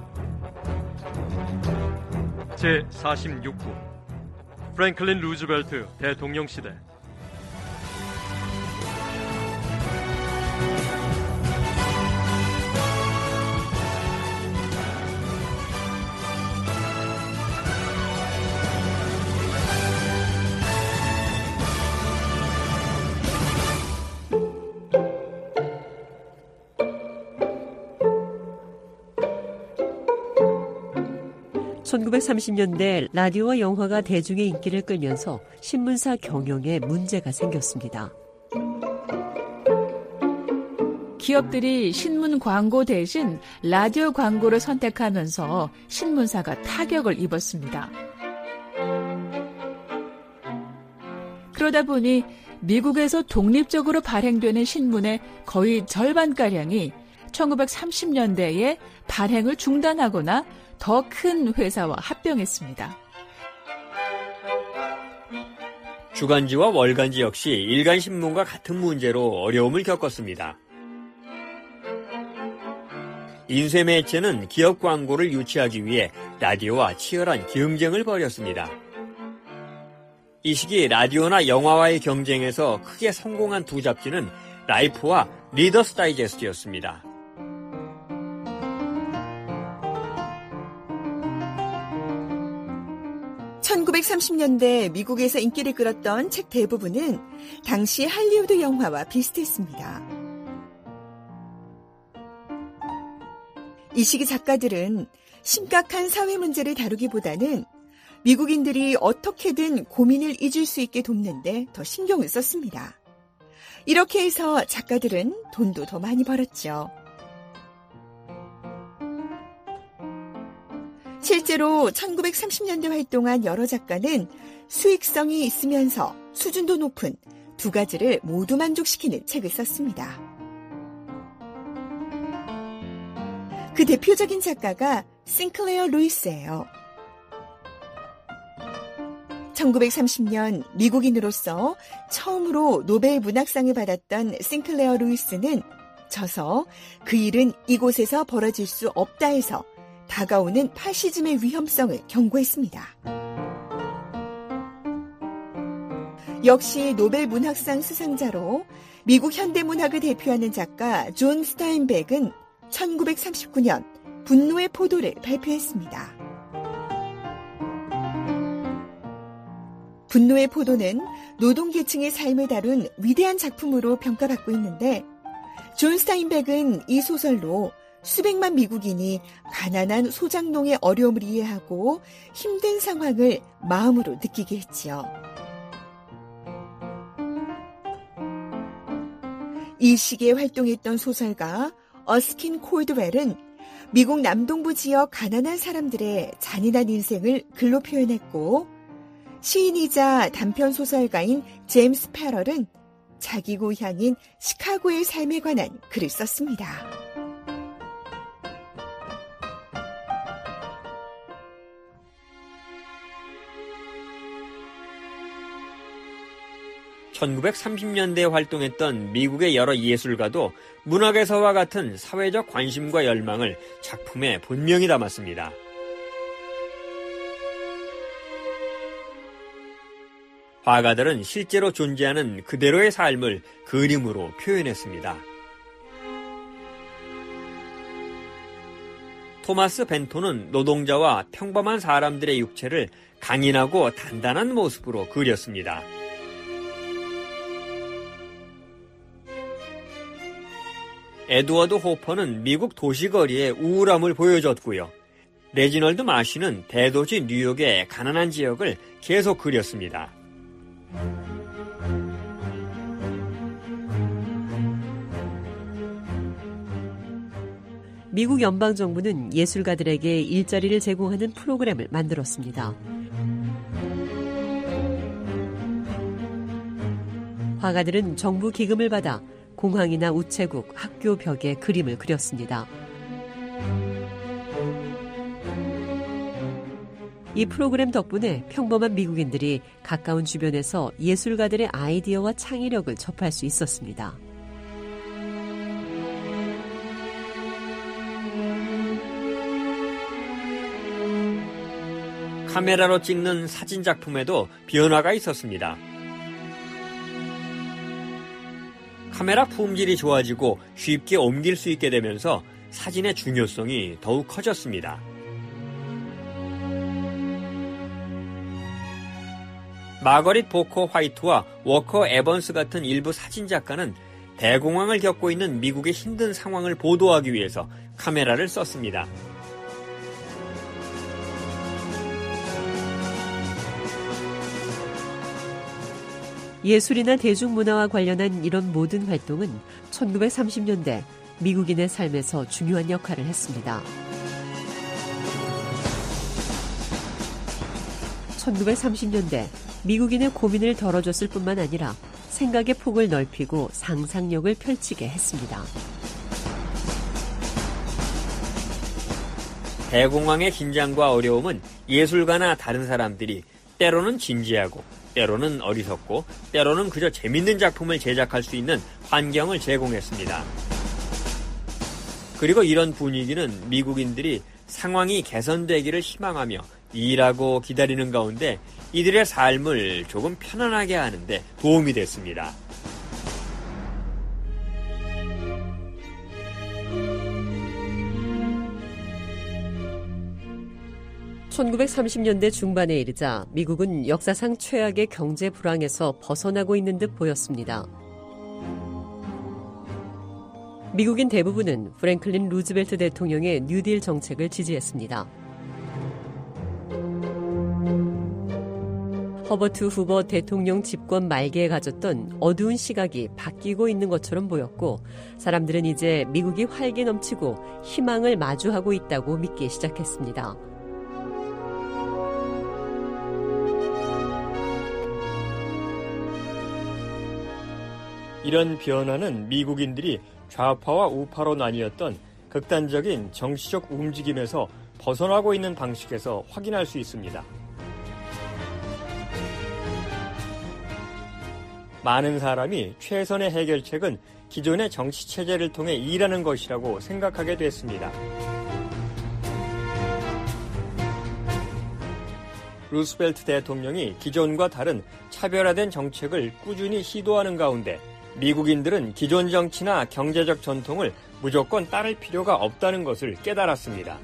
제사십육 부 프랭클린 루즈벨트 대통령 시대 천구백삼십 년대 라디오와 영화가 대중의 인기를 끌면서 신문사 경영에 문제가 생겼습니다. 기업들이 신문 광고 대신 라디오 광고를 선택하면서 신문사가 타격을 입었습니다. 그러다 보니 미국에서 독립적으로 발행되는 신문의 거의 절반가량이 천구백삼십 년대에 발행을 중단하거나 더 큰 회사와 합병했습니다. 주간지와 월간지 역시 일간신문과 같은 문제로 어려움을 겪었습니다. 인쇄매체는 기업 광고를 유치하기 위해 라디오와 치열한 경쟁을 벌였습니다. 이 시기 라디오나 영화와의 경쟁에서 크게 성공한 두 잡지는 라이프와 리더스 다이제스트였습니다. 천구백삼십 년대 미국에서 인기를 끌었던 책 대부분은 당시 할리우드 영화와 비슷했습니다. 이 시기 작가들은 심각한 사회 문제를 다루기보다는 미국인들이 어떻게든 고민을 잊을 수 있게 돕는데 더 신경을 썼습니다. 이렇게 해서 작가들은 돈도 더 많이 벌었죠. 실제로 천구백삼십 년대 활동한 여러 작가는 수익성이 있으면서 수준도 높은 두 가지를 모두 만족시키는 책을 썼습니다. 그 대표적인 작가가 싱클레어 루이스예요. 천구백삼십 년 미국인으로서 처음으로 노벨 문학상을 받았던 싱클레어 루이스는 저서 그 일은 이곳에서 벌어질 수 없다 해서 다가오는 파시즘의 위험성을 경고했습니다. 역시 노벨 문학상 수상자로 미국 현대문학을 대표하는 작가 존 스타인백은 천구백삼십구 년 분노의 포도를 발표했습니다. 분노의 포도는 노동계층의 삶을 다룬 위대한 작품으로 평가받고 있는데 존 스타인백은 이 소설로 수백만 미국인이 가난한 소작농의 어려움을 이해하고 힘든 상황을 마음으로 느끼게 했지요. 이 시기에 활동했던 소설가 어스킨 콜드웰은 미국 남동부 지역 가난한 사람들의 잔인한 인생을 글로 표현했고 시인이자 단편소설가인 제임스 패럴은 자기 고향인 시카고의 삶에 관한 글을 썼습니다. 천구백삼십 년대에 활동했던 미국의 여러 예술가도 문학에서와 같은 사회적 관심과 열망을 작품에 분명히 담았습니다. 화가들은 실제로 존재하는 그대로의 삶을 그림으로 표현했습니다. 토마스 벤톤은 노동자와 평범한 사람들의 육체를 강인하고 단단한 모습으로 그렸습니다. 에드워드 호퍼는 미국 도시거리의 우울함을 보여줬고요. 레지널드 마시는 대도시 뉴욕의 가난한 지역을 계속 그렸습니다. 미국 연방정부는 예술가들에게 일자리를 제공하는 프로그램을 만들었습니다. 화가들은 정부 기금을 받아 공항이나 우체국, 학교 벽에 그림을 그렸습니다. 이 프로그램 덕분에 평범한 미국인들이 가까운 주변에서 예술가들의 아이디어와 창의력을 접할 수 있었습니다. 카메라로 찍는 사진 작품에도 변화가 있었습니다. 카메라 품질이 좋아지고 쉽게 옮길 수 있게 되면서 사진의 중요성이 더욱 커졌습니다. 마거릿 보커 화이트와 워커 에번스 같은 일부 사진작가는 대공황을 겪고 있는 미국의 힘든 상황을 보도하기 위해서 카메라를 썼습니다. 예술이나 대중문화와 관련한 이런 모든 활동은 천구백삼십 년대 미국인의 삶에서 중요한 역할을 했습니다. 천구백삼십 년대 미국인의 고민을 덜어줬을 뿐만 아니라 생각의 폭을 넓히고 상상력을 펼치게 했습니다. 대공황의 긴장과 어려움은 예술가나 다른 사람들이 때로는 진지하고 때로는 어리석고 때로는 그저 재밌는 작품을 제작할 수 있는 환경을 제공했습니다. 그리고 이런 분위기는 미국인들이 상황이 개선되기를 희망하며 일하고 기다리는 가운데 이들의 삶을 조금 편안하게 하는데 도움이 됐습니다. 천구백삼십 년대 중반에 이르자 미국은 역사상 최악의 경제 불황에서 벗어나고 있는 듯 보였습니다. 미국인 대부분은 프랭클린 루즈벨트 대통령의 뉴딜 정책을 지지했습니다. 허버트 후버 대통령 집권 말기에 가졌던 어두운 시각이 바뀌고 있는 것처럼 보였고 사람들은 이제 미국이 활기 넘치고 희망을 마주하고 있다고 믿기 시작했습니다. 이런 변화는 미국인들이 좌파와 우파로 나뉘었던 극단적인 정치적 움직임에서 벗어나고 있는 방식에서 확인할 수 있습니다. 많은 사람이 최선의 해결책은 기존의 정치 체제를 통해 일하는 것이라고 생각하게 됐습니다. 루스벨트 대통령이 기존과 다른 차별화된 정책을 꾸준히 시도하는 가운데 미국인들은 기존 정치나 경제적 전통을 무조건 따를 필요가 없다는 것을 깨달았습니다.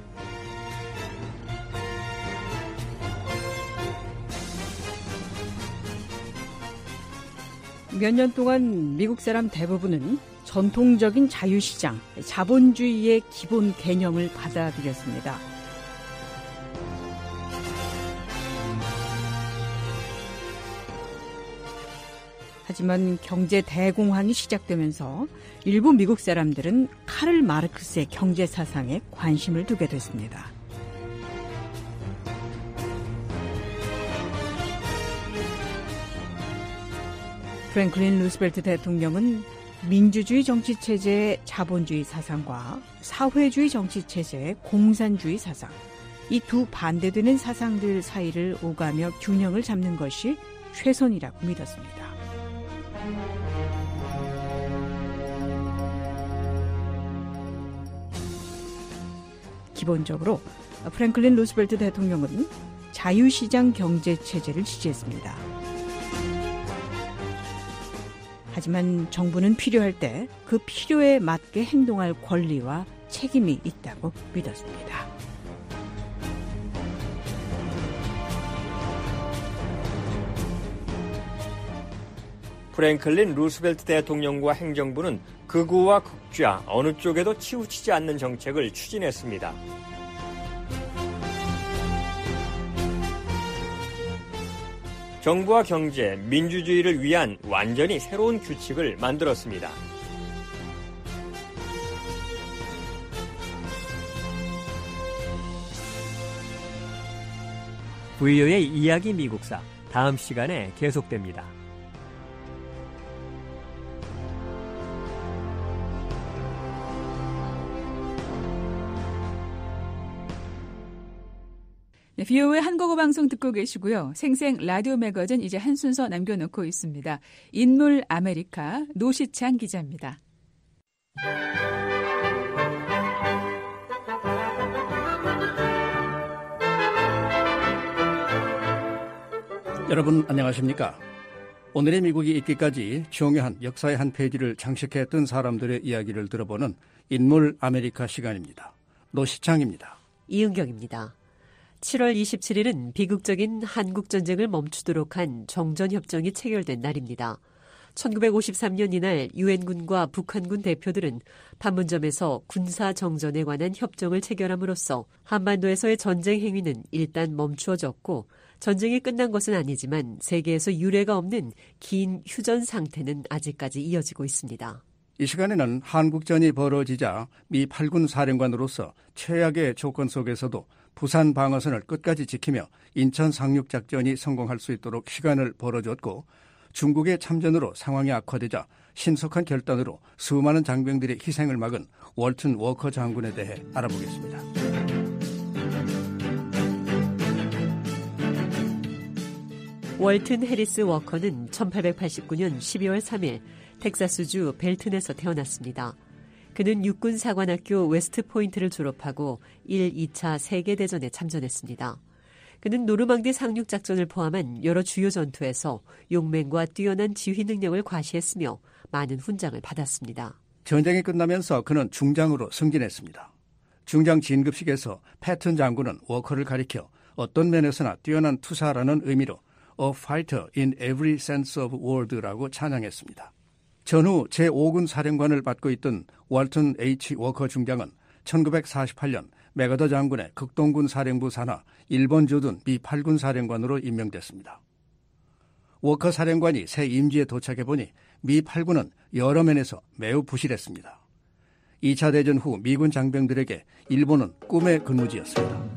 몇 년 동안 미국 사람 대부분은 전통적인 자유시장, 자본주의의 기본 개념을 받아들였습니다. 하지만 경제 대공황이 시작되면서 일부 미국 사람들은 카를 마르크스의 경제 사상에 관심을 두게 됐습니다. 프랭클린 루스벨트 대통령은 민주주의 정치체제의 자본주의 사상과 사회주의 정치체제의 공산주의 사상, 이 두 반대되는 사상들 사이를 오가며 균형을 잡는 것이 최선이라고 믿었습니다. 기본적으로 프랭클린 루스벨트 대통령은 자유시장 경제체제를 지지했습니다. 하지만 정부는 필요할 때 그 필요에 맞게 행동할 권리와 책임이 있다고 믿었습니다. 프랭클린 루스벨트 대통령과 행정부는 극우와 극좌 어느 쪽에도 치우치지 않는 정책을 추진했습니다. 정부와 경제, 민주주의를 위한 완전히 새로운 규칙을 만들었습니다. 브이오에이 이야기 미국사 다음 시간에 계속됩니다. 네, 비오에이 한국어 방송 듣고 계시고요. 생생 라디오 매거진 이제 한 순서 남겨놓고 있습니다. 인물 아메리카 노시창 기자입니다. 여러분 안녕하십니까? 오늘의 미국이 있기까지 중요한 역사의 한 페이지를 장식했던 사람들의 이야기를 들어보는 인물 아메리카 시간입니다. 노시창입니다. 이은경입니다. 칠월 이십칠일은 비극적인 한국전쟁을 멈추도록 한 정전협정이 체결된 날입니다. 천구백오십삼 년 이날 유엔군과 북한군 대표들은 판문점에서 군사정전에 관한 협정을 체결함으로써 한반도에서의 전쟁 행위는 일단 멈추어졌고 전쟁이 끝난 것은 아니지만 세계에서 유례가 없는 긴 휴전 상태는 아직까지 이어지고 있습니다. 이 시간에는 한국전이 벌어지자 미 팔 군 사령관으로서 최악의 조건 속에서도 부산 방어선을 끝까지 지키며 인천 상륙작전이 성공할 수 있도록 시간을 벌어줬고 중국의 참전으로 상황이 악화되자 신속한 결단으로 수많은 장병들의 희생을 막은 월튼 워커 장군에 대해 알아보겠습니다. 월튼 해리스 워커는 천팔백팔십구 년 십이월 삼일 텍사스주 벨튼에서 태어났습니다. 그는 육군 사관학교 웨스트포인트를 졸업하고 일, 이 차 세계대전에 참전했습니다. 그는 노르망디 상륙작전을 포함한 여러 주요 전투에서 용맹과 뛰어난 지휘 능력을 과시했으며 많은 훈장을 받았습니다. 전쟁이 끝나면서 그는 중장으로 승진했습니다. 중장 진급식에서 패튼 장군은 워커를 가리켜 어떤 면에서나 뛰어난 투사라는 의미로 A fighter in every sense of word라고 찬양했습니다. 전후 제오 군 사령관을 맡고 있던 월튼 H. 워커 중장은 천구백사십팔 년 맥어더 장군의 극동군 사령부 산하 일본 주둔 미 팔 군 사령관으로 임명됐습니다. 워커 사령관이 새 임지에 도착해보니 미 팔 군은 여러 면에서 매우 부실했습니다. 이 차 대전 후 미군 장병들에게 일본은 꿈의 근무지였습니다.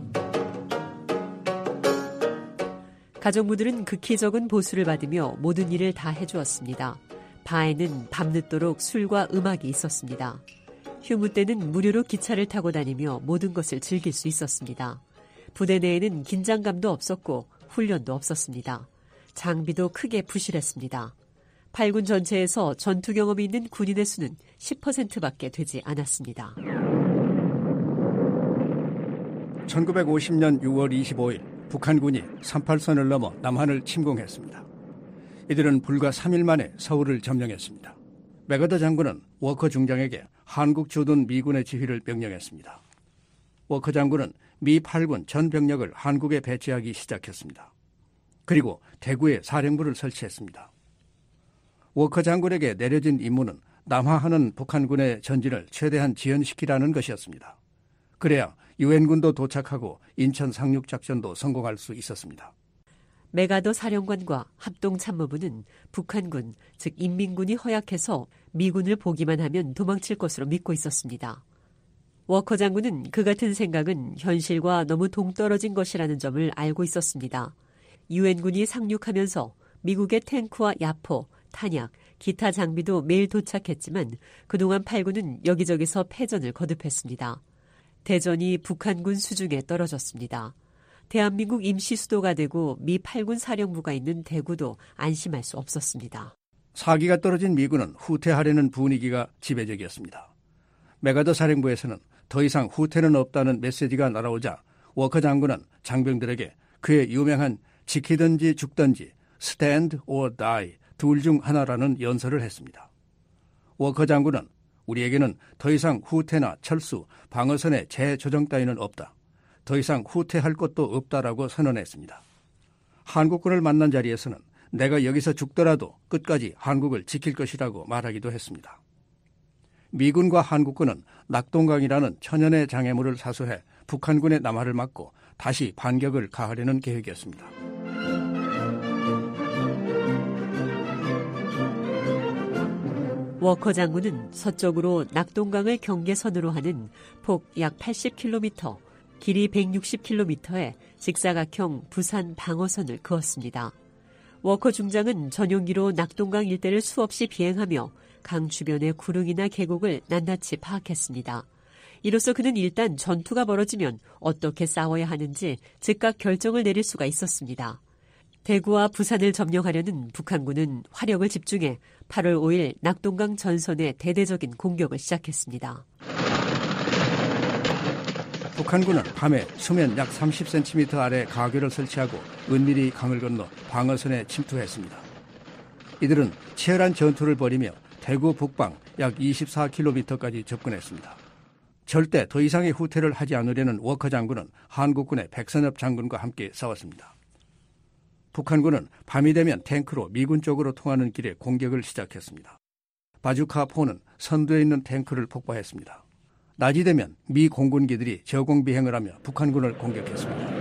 가족부들은 극히 적은 보수를 받으며 모든 일을 다 해주었습니다. 바에는 밤늦도록 술과 음악이 있었습니다. 휴무 때는 무료로 기차를 타고 다니며 모든 것을 즐길 수 있었습니다. 부대 내에는 긴장감도 없었고 훈련도 없었습니다. 장비도 크게 부실했습니다. 팔 군 전체에서 전투 경험이 있는 군인의 수는 십 퍼센트밖에 되지 않았습니다. 천구백오십 년 유월 이십오일 북한군이 삼십팔 선을 넘어 남한을 침공했습니다. 이들은 불과 삼 일 만에 서울을 점령했습니다. 맥어더 장군은 워커 중장에게 한국 주둔 미군의 지휘를 명령했습니다. 워커 장군은 미 팔 군 전 병력을 한국에 배치하기 시작했습니다. 그리고 대구에 사령부를 설치했습니다. 워커 장군에게 내려진 임무는 남하하는 북한군의 전진을 최대한 지연시키라는 것이었습니다. 그래야 유엔군도 도착하고 인천 상륙작전도 성공할 수 있었습니다. 맥아더 사령관과 합동참모부는 북한군, 즉 인민군이 허약해서 미군을 보기만 하면 도망칠 것으로 믿고 있었습니다. 워커 장군은 그 같은 생각은 현실과 너무 동떨어진 것이라는 점을 알고 있었습니다. 유엔군이 상륙하면서 미국의 탱크와 야포, 탄약, 기타 장비도 매일 도착했지만 그동안 팔 군은 여기저기서 패전을 거듭했습니다. 대전이 북한군 수중에 떨어졌습니다. 대한민국 임시 수도가 되고 미 팔 군 사령부가 있는 대구도 안심할 수 없었습니다. 사기가 떨어진 미군은 후퇴하려는 분위기가 지배적이었습니다. 맥아더 사령부에서는 더 이상 후퇴는 없다는 메시지가 날아오자 워커 장군은 장병들에게 그의 유명한 지키든지 죽든지 stand or die 둘 중 하나라는 연설을 했습니다. 워커 장군은 우리에게는 더 이상 후퇴나 철수, 방어선의 재조정 따위는 없다. 더 이상 후퇴할 것도 없다라고 선언했습니다. 한국군을 만난 자리에서는 내가 여기서 죽더라도 끝까지 한국을 지킬 것이라고 말하기도 했습니다. 미군과 한국군은 낙동강이라는 천연의 장애물을 사수해 북한군의 남하를 막고 다시 반격을 가하려는 계획이었습니다. 워커 장군은 서쪽으로 낙동강을 경계선으로 하는 폭 약 팔십 킬로미터, 길이 백육십 킬로미터의 직사각형 부산 방어선을 그었습니다. 워커 중장은 전용기로 낙동강 일대를 수없이 비행하며 강 주변의 구릉이나 계곡을 낱낱이 파악했습니다. 이로써 그는 일단 전투가 벌어지면 어떻게 싸워야 하는지 즉각 결정을 내릴 수가 있었습니다. 대구와 부산을 점령하려는 북한군은 화력을 집중해 팔월 오일 낙동강 전선에 대대적인 공격을 시작했습니다. 북한군은 밤에 수면 약 삼십 센티미터 아래 가교를 설치하고 은밀히 강을 건너 방어선에 침투했습니다. 이들은 치열한 전투를 벌이며 대구 북방 약 이십사 킬로미터까지 접근했습니다. 절대 더 이상의 후퇴를 하지 않으려는 워커 장군은 한국군의 백선엽 장군과 함께 싸웠습니다. 북한군은 밤이 되면 탱크로 미군 쪽으로 통하는 길에 공격을 시작했습니다. 바주카포는 선두에 있는 탱크를 폭파했습니다. 낮이 되면 미 공군기들이 저공 비행을 하며 북한군을 공격했습니다.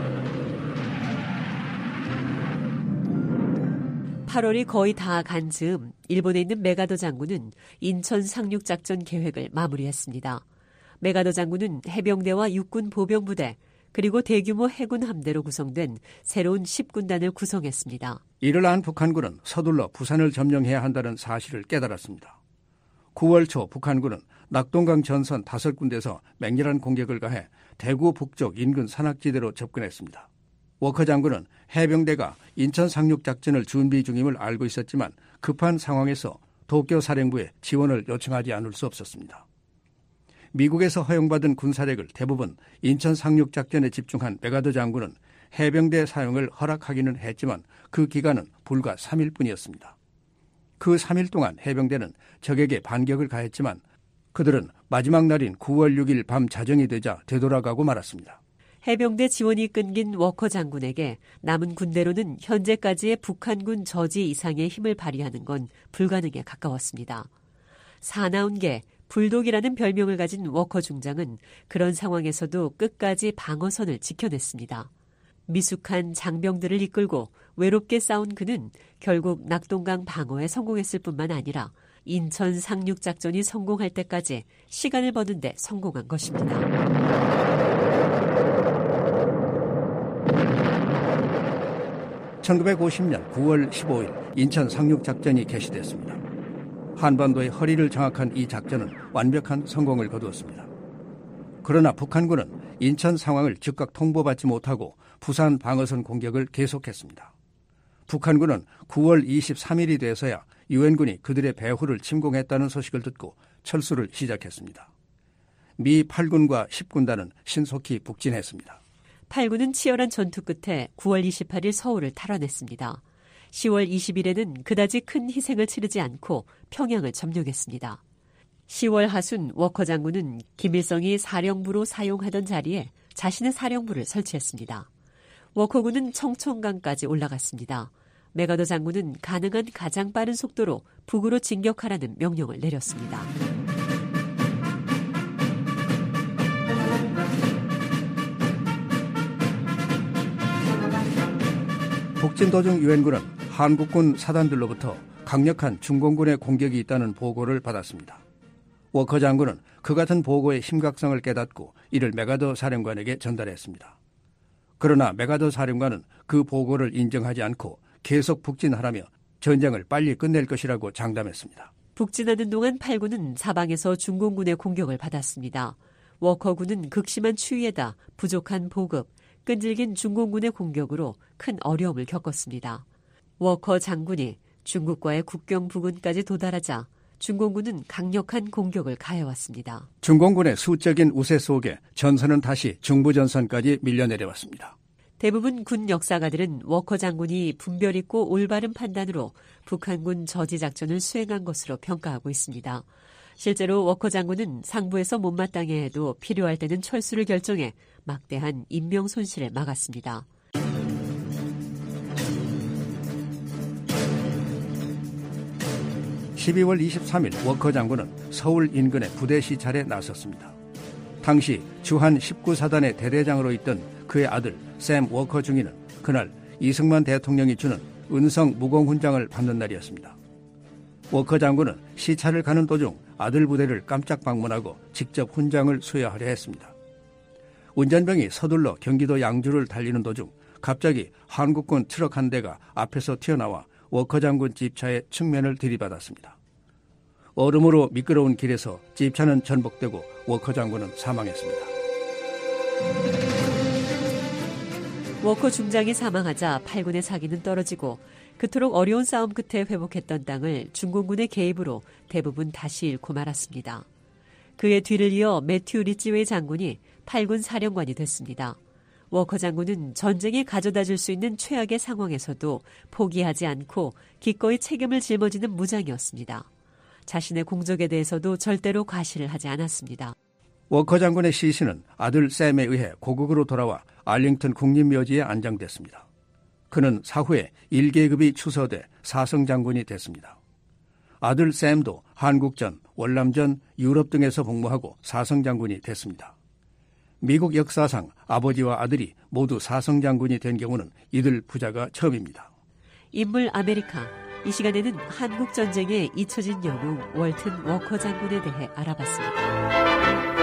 팔월이 거의 다 간 즈음 일본에 있는 메가더 장군은 인천 상륙작전 계획을 마무리했습니다. 메가더 장군은 해병대와 육군 보병부대 그리고 대규모 해군 함대로 구성된 새로운 십 군단을 구성했습니다. 이를 안 북한군은 서둘러 부산을 점령해야 한다는 사실을 깨달았습니다. 구월 초 북한군은 낙동강 전선 다섯 군데에서 맹렬한 공격을 가해 대구 북쪽 인근 산악지대로 접근했습니다. 워커 장군은 해병대가 인천 상륙작전을 준비 중임을 알고 있었지만 급한 상황에서 도쿄 사령부에 지원을 요청하지 않을 수 없었습니다. 미국에서 허용받은 군사력을 대부분 인천 상륙작전에 집중한 메가더 장군은 해병대 사용을 허락하기는 했지만 그 기간은 불과 삼 일뿐이었습니다. 그 삼 일 동안 해병대는 적에게 반격을 가했지만 그들은 마지막 날인 구월 육일 밤 자정이 되자 되돌아가고 말았습니다. 해병대 지원이 끊긴 워커 장군에게 남은 군대로는 현재까지의 북한군 저지 이상의 힘을 발휘하는 건 불가능에 가까웠습니다. 사나운 개, 불독이라는 별명을 가진 워커 중장은 그런 상황에서도 끝까지 방어선을 지켜냈습니다. 미숙한 장병들을 이끌고 외롭게 싸운 그는 결국 낙동강 방어에 성공했을 뿐만 아니라 인천 상륙작전이 성공할 때까지 시간을 버는 데 성공한 것입니다. 천구백오십 년 구월 십오일 인천 상륙작전이 개시됐습니다. 한반도의 허리를 장악한 이 작전은 완벽한 성공을 거두었습니다. 그러나 북한군은 인천 상황을 즉각 통보받지 못하고 부산 방어선 공격을 계속했습니다. 북한군은 구월 이십삼일이 돼서야 유엔군이 그들의 배후를 침공했다는 소식을 듣고 철수를 시작했습니다. 미 팔 군과 십 군단은 신속히 북진했습니다. 팔 군은 치열한 전투 끝에 구월 이십팔일 서울을 탈환했습니다. 시월 이십일에는 그다지 큰 희생을 치르지 않고 평양을 점령했습니다. 시월 하순 워커 장군은 김일성이 사령부로 사용하던 자리에 자신의 사령부를 설치했습니다. 워커군은 청천강까지 올라갔습니다. 메가더 장군은 가능한 가장 빠른 속도로 북으로 진격하라는 명령을 내렸습니다. 북진 도중 유엔군은 한국군 사단들로부터 강력한 중공군의 공격이 있다는 보고를 받았습니다. 워커 장군은 그 같은 보고의 심각성을 깨닫고 이를 메가더 사령관에게 전달했습니다. 그러나 메가더 사령관은 그 보고를 인정하지 않고 계속 북진하라며 전쟁을 빨리 끝낼 것이라고 장담했습니다. 북진하는 동안 팔 군은 사방에서 중공군의 공격을 받았습니다. 워커군은 극심한 추위에다 부족한 보급, 끈질긴 중공군의 공격으로 큰 어려움을 겪었습니다. 워커 장군이 중국과의 국경 부근까지 도달하자 중공군은 강력한 공격을 가해왔습니다. 중공군의 수적인 우세 속에 전선은 다시 중부전선까지 밀려내려왔습니다. 대부분 군 역사가들은 워커 장군이 분별 있고 올바른 판단으로 북한군 저지 작전을 수행한 것으로 평가하고 있습니다. 실제로 워커 장군은 상부에서 못마땅해 해도 필요할 때는 철수를 결정해 막대한 인명 손실을 막았습니다. 십이월 이십삼일 워커 장군은 서울 인근의 부대 시찰에 나섰습니다. 당시 주한 십구 사단의 대대장으로 있던 그의 아들 샘 워커 중위는 그날 이승만 대통령이 주는 은성 무공훈장을 받는 날이었습니다. 워커 장군은 시찰을 가는 도중 아들 부대를 깜짝 방문하고 직접 훈장을 수여하려 했습니다. 운전병이 서둘러 경기도 양주를 달리는 도중 갑자기 한국군 트럭 한 대가 앞에서 튀어나와 워커 장군 집차의 측면을 들이받았습니다. 얼음으로 미끄러운 길에서 집차는 전복되고 워커 장군은 사망했습니다. 워커 중장이 사망하자 팔 군의 사기는 떨어지고 그토록 어려운 싸움 끝에 회복했던 땅을 중공군의 개입으로 대부분 다시 잃고 말았습니다. 그의 뒤를 이어 매튜 리찌웨이 장군이 팔 군 사령관이 됐습니다. 워커 장군은 전쟁에 가져다 줄 수 있는 최악의 상황에서도 포기하지 않고 기꺼이 책임을 짊어지는 무장이었습니다. 자신의 공적에 대해서도 절대로 과시를 하지 않았습니다. 워커 장군의 시신은 아들 샘에 의해 고국으로 돌아와 알링턴 국립묘지에 안장됐습니다. 그는 사후에 일 계급이 추서돼 사성장군이 됐습니다. 아들 샘도 한국전, 월남전, 유럽 등에서 복무하고 사성장군이 됐습니다. 미국 역사상 아버지와 아들이 모두 사성장군이 된 경우는 이들 부자가 처음입니다. 인물 아메리카. 이 시간에는 한국전쟁에 잊혀진 영웅 월튼 워커 장군에 대해 알아봤습니다.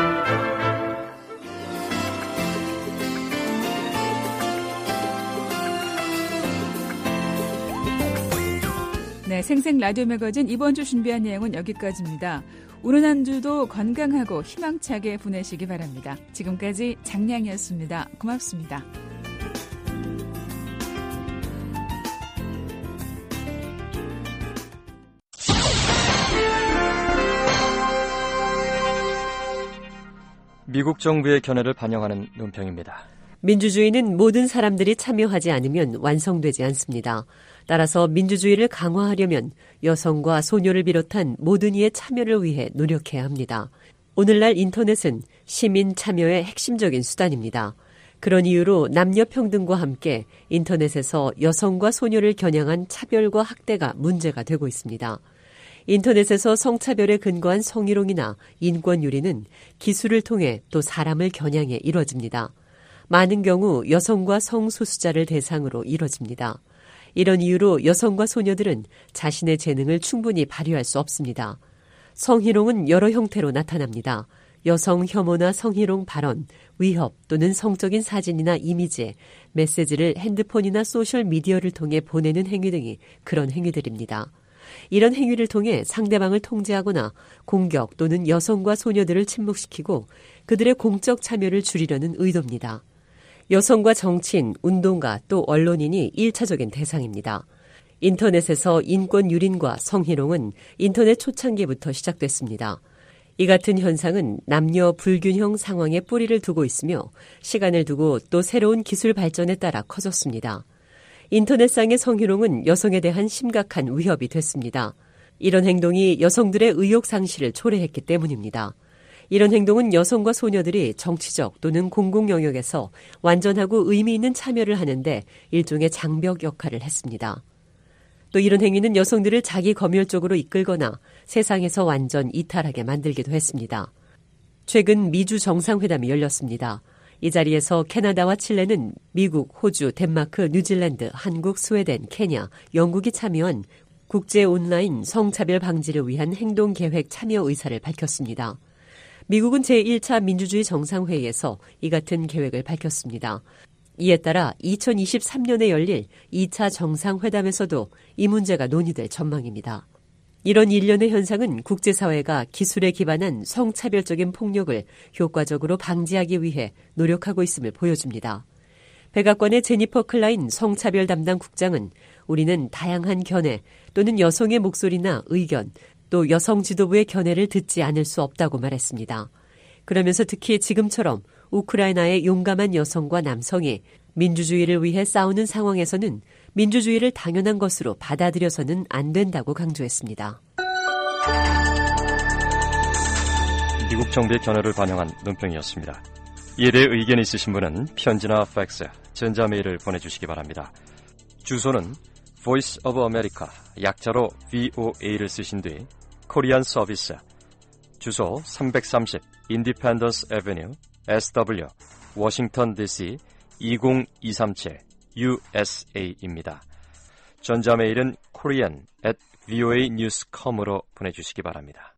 네, 생생 라디오 매거진 이번 주 준비한 내용은 여기까지입니다. 오늘 한 주도 건강하고 희망차게 보내시기 바랍니다. 지금까지 장량이었습니다. 고맙습니다. 미국 정부의 견해를 반영하는 논평입니다. 민주주의는 모든 사람들이 참여하지 않으면 완성되지 않습니다. 따라서 민주주의를 강화하려면 여성과 소녀를 비롯한 모든 이의 참여를 위해 노력해야 합니다. 오늘날 인터넷은 시민 참여의 핵심적인 수단입니다. 그런 이유로 남녀 평등과 함께 인터넷에서 여성과 소녀를 겨냥한 차별과 학대가 문제가 되고 있습니다. 인터넷에서 성차별에 근거한 성희롱이나 인권유리는 기술을 통해 또 사람을 겨냥해 이뤄집니다. 많은 경우 여성과 성소수자를 대상으로 이뤄집니다. 이런 이유로 여성과 소녀들은 자신의 재능을 충분히 발휘할 수 없습니다. 성희롱은 여러 형태로 나타납니다. 여성 혐오나 성희롱 발언, 위협 또는 성적인 사진이나 이미지, 메시지를 핸드폰이나 소셜미디어를 통해 보내는 행위 등이 그런 행위들입니다. 이런 행위를 통해 상대방을 통제하거나 공격 또는 여성과 소녀들을 침묵시키고 그들의 공적 참여를 줄이려는 의도입니다. 여성과 정치인, 운동가 또 언론인이 일차적인 대상입니다. 인터넷에서 인권 유린과 성희롱은 인터넷 초창기부터 시작됐습니다. 이 같은 현상은 남녀 불균형 상황에 뿌리를 두고 있으며 시간을 두고 또 새로운 기술 발전에 따라 커졌습니다. 인터넷상의 성희롱은 여성에 대한 심각한 위협이 됐습니다. 이런 행동이 여성들의 의욕 상실을 초래했기 때문입니다. 이런 행동은 여성과 소녀들이 정치적 또는 공공 영역에서 완전하고 의미 있는 참여를 하는데 일종의 장벽 역할을 했습니다. 또 이런 행위는 여성들을 자기 검열 쪽으로 이끌거나 세상에서 완전 이탈하게 만들기도 했습니다. 최근 미주 정상회담이 열렸습니다. 이 자리에서 캐나다와 칠레는 미국, 호주, 덴마크, 뉴질랜드, 한국, 스웨덴, 케냐, 영국이 참여한 국제 온라인 성차별 방지를 위한 행동계획 참여 의사를 밝혔습니다. 미국은 제일 차 민주주의 정상회의에서 이 같은 계획을 밝혔습니다. 이에 따라 이천이십삼 년에 열릴 이 차 정상회담에서도 이 문제가 논의될 전망입니다. 이런 일련의 현상은 국제사회가 기술에 기반한 성차별적인 폭력을 효과적으로 방지하기 위해 노력하고 있음을 보여줍니다. 백악관의 제니퍼 클라인 성차별 담당 국장은 우리는 다양한 견해 또는 여성의 목소리나 의견 또 여성 지도부의 견해를 듣지 않을 수 없다고 말했습니다. 그러면서 특히 지금처럼 우크라이나의 용감한 여성과 남성이 민주주의를 위해 싸우는 상황에서는 민주주의를 당연한 것으로 받아들여서는 안 된다고 강조했습니다. 미국 정부의 견해를 반영한 논평이었습니다. 이에 대해 의견 있으신 분은 편지나 팩스, 전자메일을 보내주시기 바랍니다. 주소는 Voice of America, 약자로 브이오에이를 쓰신 뒤 코리안 서비스, 주소 삼백삼십 Independence Avenue, 에스더블유, 워싱턴 디씨 이공이삼칠 유에스에이입니다. 전자메일은 korean at voanews dot com으로 보내주시기 바랍니다.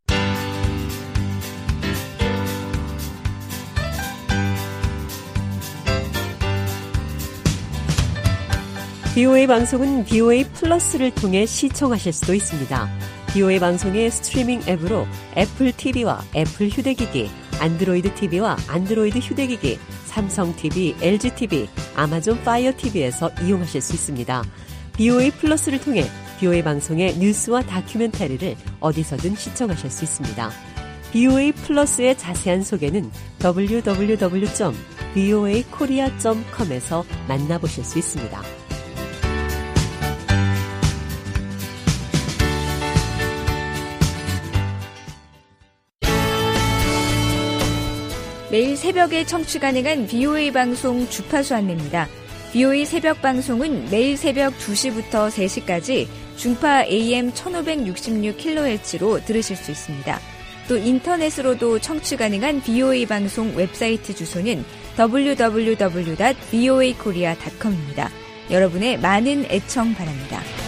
비오에이 방송은 비오에이 플러스를 통해 시청하실 수도 있습니다. 비오에이 방송의 스트리밍 앱으로 애플 티비와 애플 휴대기기, 안드로이드 티비와 안드로이드 휴대기기, 삼성 티비, 엘지 티비, 아마존 파이어 티비에서 이용하실 수 있습니다. 비오에이 플러스를 통해 비오에이 방송의 뉴스와 다큐멘터리를 어디서든 시청하실 수 있습니다. 비오에이 플러스의 자세한 소개는 더블유 더블유 더블유 점 비오에이 코리아 점 컴에서 만나보실 수 있습니다. 매일 새벽에 청취 가능한 비오에이 방송 주파수 안내입니다. 비오에이 새벽 방송은 매일 새벽 두 시부터 세 시까지 중파 에이엠 천오백육십육 킬로헤르츠로 들으실 수 있습니다. 또 인터넷으로도 청취 가능한 비오에이 방송 웹사이트 주소는 더블유 더블유 더블유 닷 비오에이 코리아 닷 컴입니다. 여러분의 많은 애청 바랍니다.